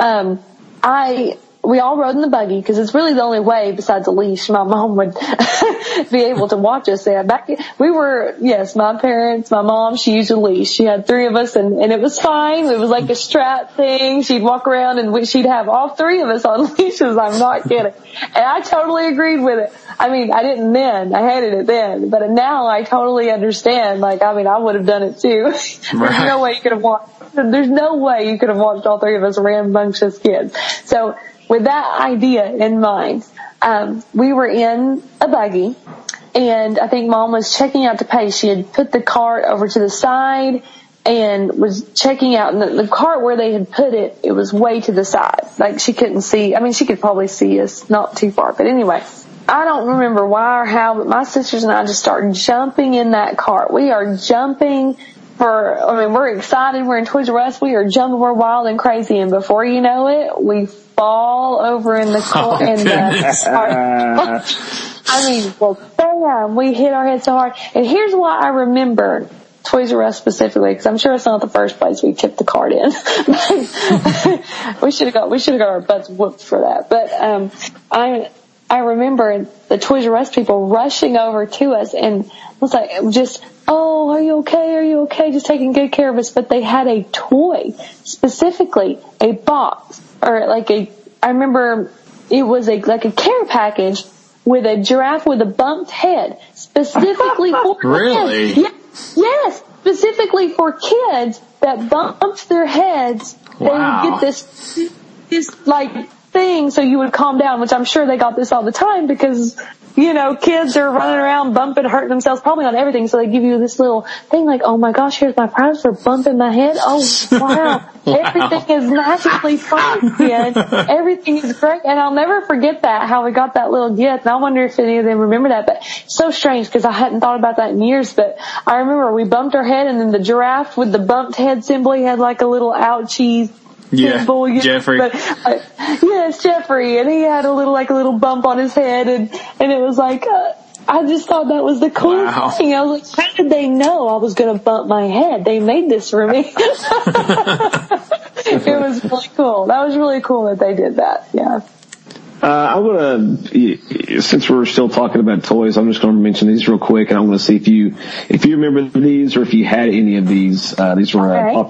We all rode in the buggy because it's really the only way besides a leash my mom would be able to watch us there. My parents, my mom, she used a leash. She had 3 of us and it was fine. It was like a strap thing. She'd walk around and she'd have all 3 of us on leashes. I'm not kidding. And I totally agreed with it. I mean, I didn't then. I hated it then. But now I totally understand. I would have done it too. There's no way you could have watched all 3 of us rambunctious kids. So, with that idea in mind, we were in a buggy, and I think Mom was checking out to pay. She had put the cart over to the side and was checking out, and the cart where they had put it, it was way to the side. Like, she couldn't see. I mean, she could probably see us, not too far. But anyway, I don't remember why or how, but my sisters and I just started jumping in that cart. We are jumping we're excited. We're in Toys R Us. We are jumping. We're wild and crazy. And before you know it, we fall over in the cart. Bam, we hit our head so hard. And here's why I remember Toys R Us specifically, because I'm sure it's not the first place we tipped the cart in. we should have got our butts whooped for that. But, I I remember the Toys R Us people rushing over to us and was like, just, oh, are you okay? Are you okay? Just taking good care of us. But they had a toy, specifically a box, or I remember it was like a care package with a giraffe with a bumped head, specifically for Really? kids. Yes, specifically for kids that bumped their heads. Wow. They would get this like thing so you would calm down, which I'm sure they got this all the time because, you know, kids are running around bumping, hurting themselves probably on everything. So they give you this little thing like, oh my gosh, here's my prize for bumping my head. Oh, wow. Everything is magically fine, kid. Everything is great. And I'll never forget that, how we got that little gift. And I wonder if any of them remember that. But so strange because I hadn't thought about that in years. But I remember we bumped our head and then the giraffe with the bumped head symbol, he had like a little ouchie symbol. Jeffrey. But, yes, Jeffrey. And he had a little bump on his head and it was like, I just thought that was the coolest thing. I was like, how did they know I was going to bump my head? They made this for me. It was really cool. That was really cool that they did that. Yeah. I'm going to, since we're still talking about toys, I'm just going to mention these real quick, and I'm going to see if you remember these or if you had any of these. These were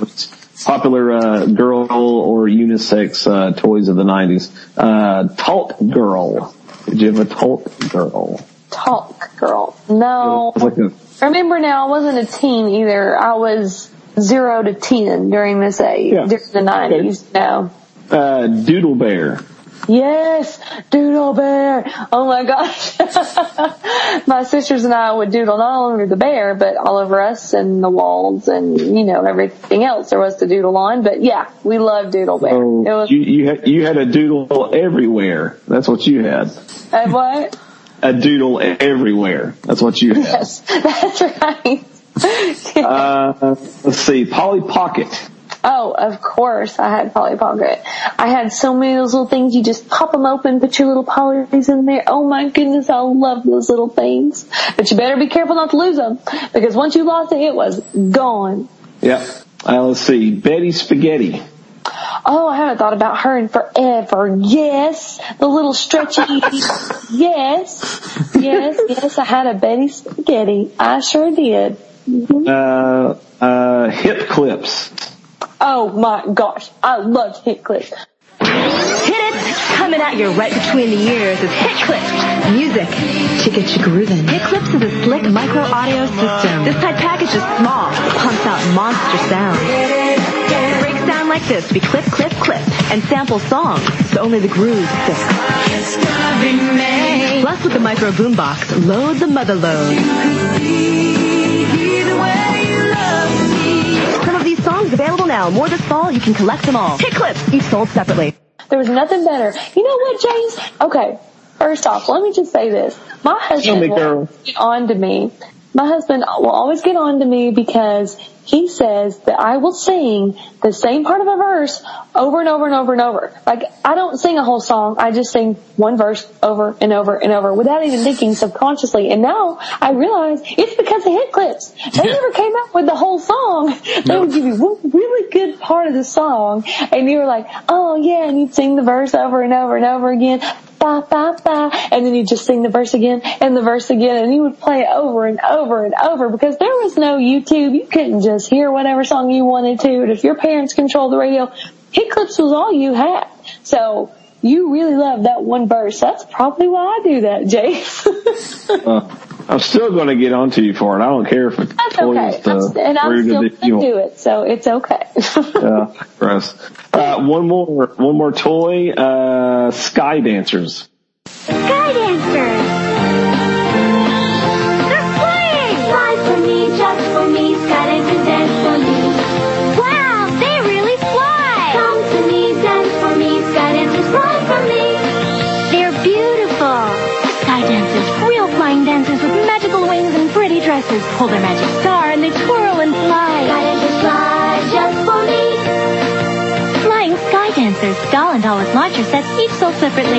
popular girl or unisex toys of the 90s. Talk Girl. Did you have a Talk Girl? Talk Girl. No. Remember now, I wasn't a teen either. I was 0 to 10 during this age, during the 90s. Okay. No. Doodle Bear. Yes, Doodle Bear. Oh my gosh. My sisters and I would doodle not all over the bear, but all over us and the walls and, you know, everything else there was to doodle on. But yeah, we loved Doodle Bear. Oh, it was, you had a doodle everywhere. That's what you had. What? A doodle everywhere. That's what you had. Yes, that's right. Let's see, Polly Pocket. Oh, of course, I had Polly Pocket. I had so many of those little things. You just pop them open, put your little Pollys in there. Oh my goodness, I love those little things. But you better be careful not to lose them, because once you lost it, it was gone. Yep. Let's see, Betty Spaghetti. Oh, I haven't thought about her in forever. Yes, the little stretchy. Yes. I had a Betty Spaghetti. I sure did. Mm-hmm. Hip Clips. Oh my gosh, I loved Hit Clips. Hit it! Coming at you right between the ears is Hit Clips. Music to get you grooving. Hit Clips is a slick micro audio system. This tight package is small, pumps out monster sound. It breaks down like this. We clip, clip, clip, and sample songs, so only the grooves stick. It's gonna be me. Plus, with the micro boombox, load the mother load. You could see the way you love me. Some of these songs available now. More this fall, you can collect them all. Hit Clips, each sold separately. There was nothing better. You know what, James? Okay, first off, let me just say this. My husband will get on to me. My husband will always get on to me because he says that I will sing the same part of a verse over and over and over and over. Like, I don't sing a whole song. I just sing one verse over and over and over without even thinking subconsciously. And now I realize it's because of Hit Clips. They never came out with the whole song. They would give you one really good part of the song, and you were like, oh yeah, and you'd sing the verse over and over and over again. Ba, ba, ba, and then you just sing the verse again and the verse again, and you would play it over and over and over because there was no YouTube. You couldn't just hear whatever song you wanted to, and if your parents controlled the radio, Hit Clips was all you had. So you really loved that one verse. That's probably why I do that, Jay. I'm still going to get onto you for it. I don't care if it's okay. And I'm still going to do it, so it's okay. Yeah, gross. One more toy. Sky Dancers. Sky Dancers! They're flying! Fly for me, just for me, Sky Dancers dance for me. Wow, they really fly! Come to me, dance for me, Sky Dancers fly for me. They're beautiful. Sky Dancers, real flying dancers with magical wings and pretty dresses. Hold their magic star and they twirl and fly. Sky Dancers fly just for me. Flying Sky Dancers, doll and dollars launcher sets, each sold separately.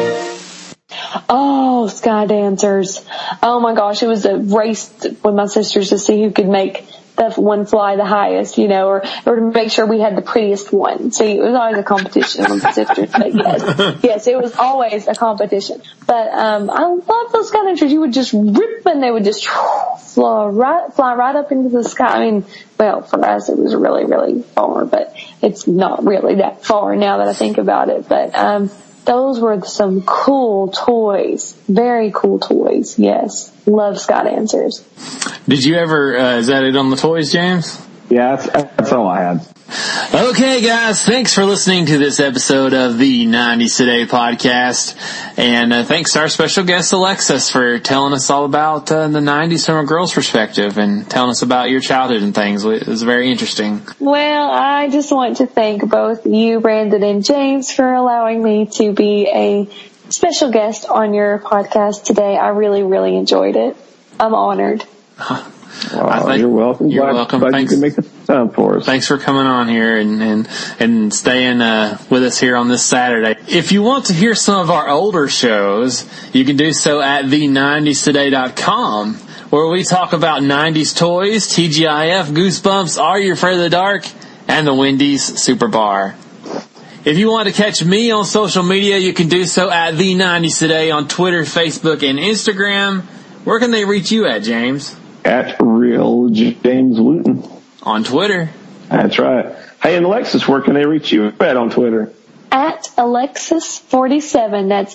Oh, Sky Dancers. Oh my gosh, it was a race with my sisters to see who could make the one fly the highest, you know, or to make sure we had the prettiest one. So it was always a competition among the sisters. But yes, it was always a competition. But I love those Skydancers. You would just rip and they would just fly right up into the sky. I mean, well, for us it was really, really far, but it's not really that far now that I think about it. But those were some cool toys. Very cool toys. Yes. Love Skydancers. Did you ever, is that it on the toys, James? Yeah, that's all I had. Okay, guys, thanks for listening to this episode of the 90s Today podcast. And thanks to our special guest, Alexis, for telling us all about the 90s from a girl's perspective and telling us about your childhood and things. It was very interesting. Well, I just want to thank both you, Brandon, and James for allowing me to be a special guest on your podcast today. I really, really enjoyed it. I'm honored. You're welcome. You're welcome. Glad Thanks. you can make the time for us. Thanks for coming on here and staying with us here on this Saturday. If you want to hear some of our older shows, you can do so at the90stoday.com, where we talk about 90s toys, TGIF, Goosebumps, Are You Afraid of the Dark, and the Wendy's Super Bar. If you want to catch me on social media, you can do so at the 90s Today on Twitter, Facebook, and Instagram. Where can they reach you at, James? At Real James Wooten. On Twitter. That's right. Hey, and Alexis, where can they reach you at on Twitter? At Alexis47. That's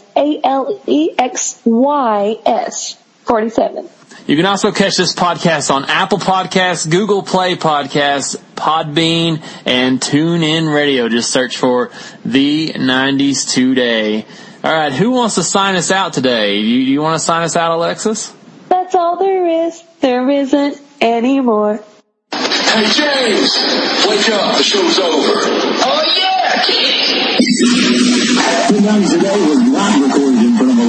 ALEXYS 47. You can also catch this podcast on Apple Podcasts, Google Play Podcasts, Podbean, and TuneIn Radio. Just search for The 90s Today. All right, who wants to sign us out today? You want to sign us out, Alexis? That's all there is. There isn't any more. Hey, James, wake up. The show's over. Oh, yeah! The 90s Today was not recorded in front of a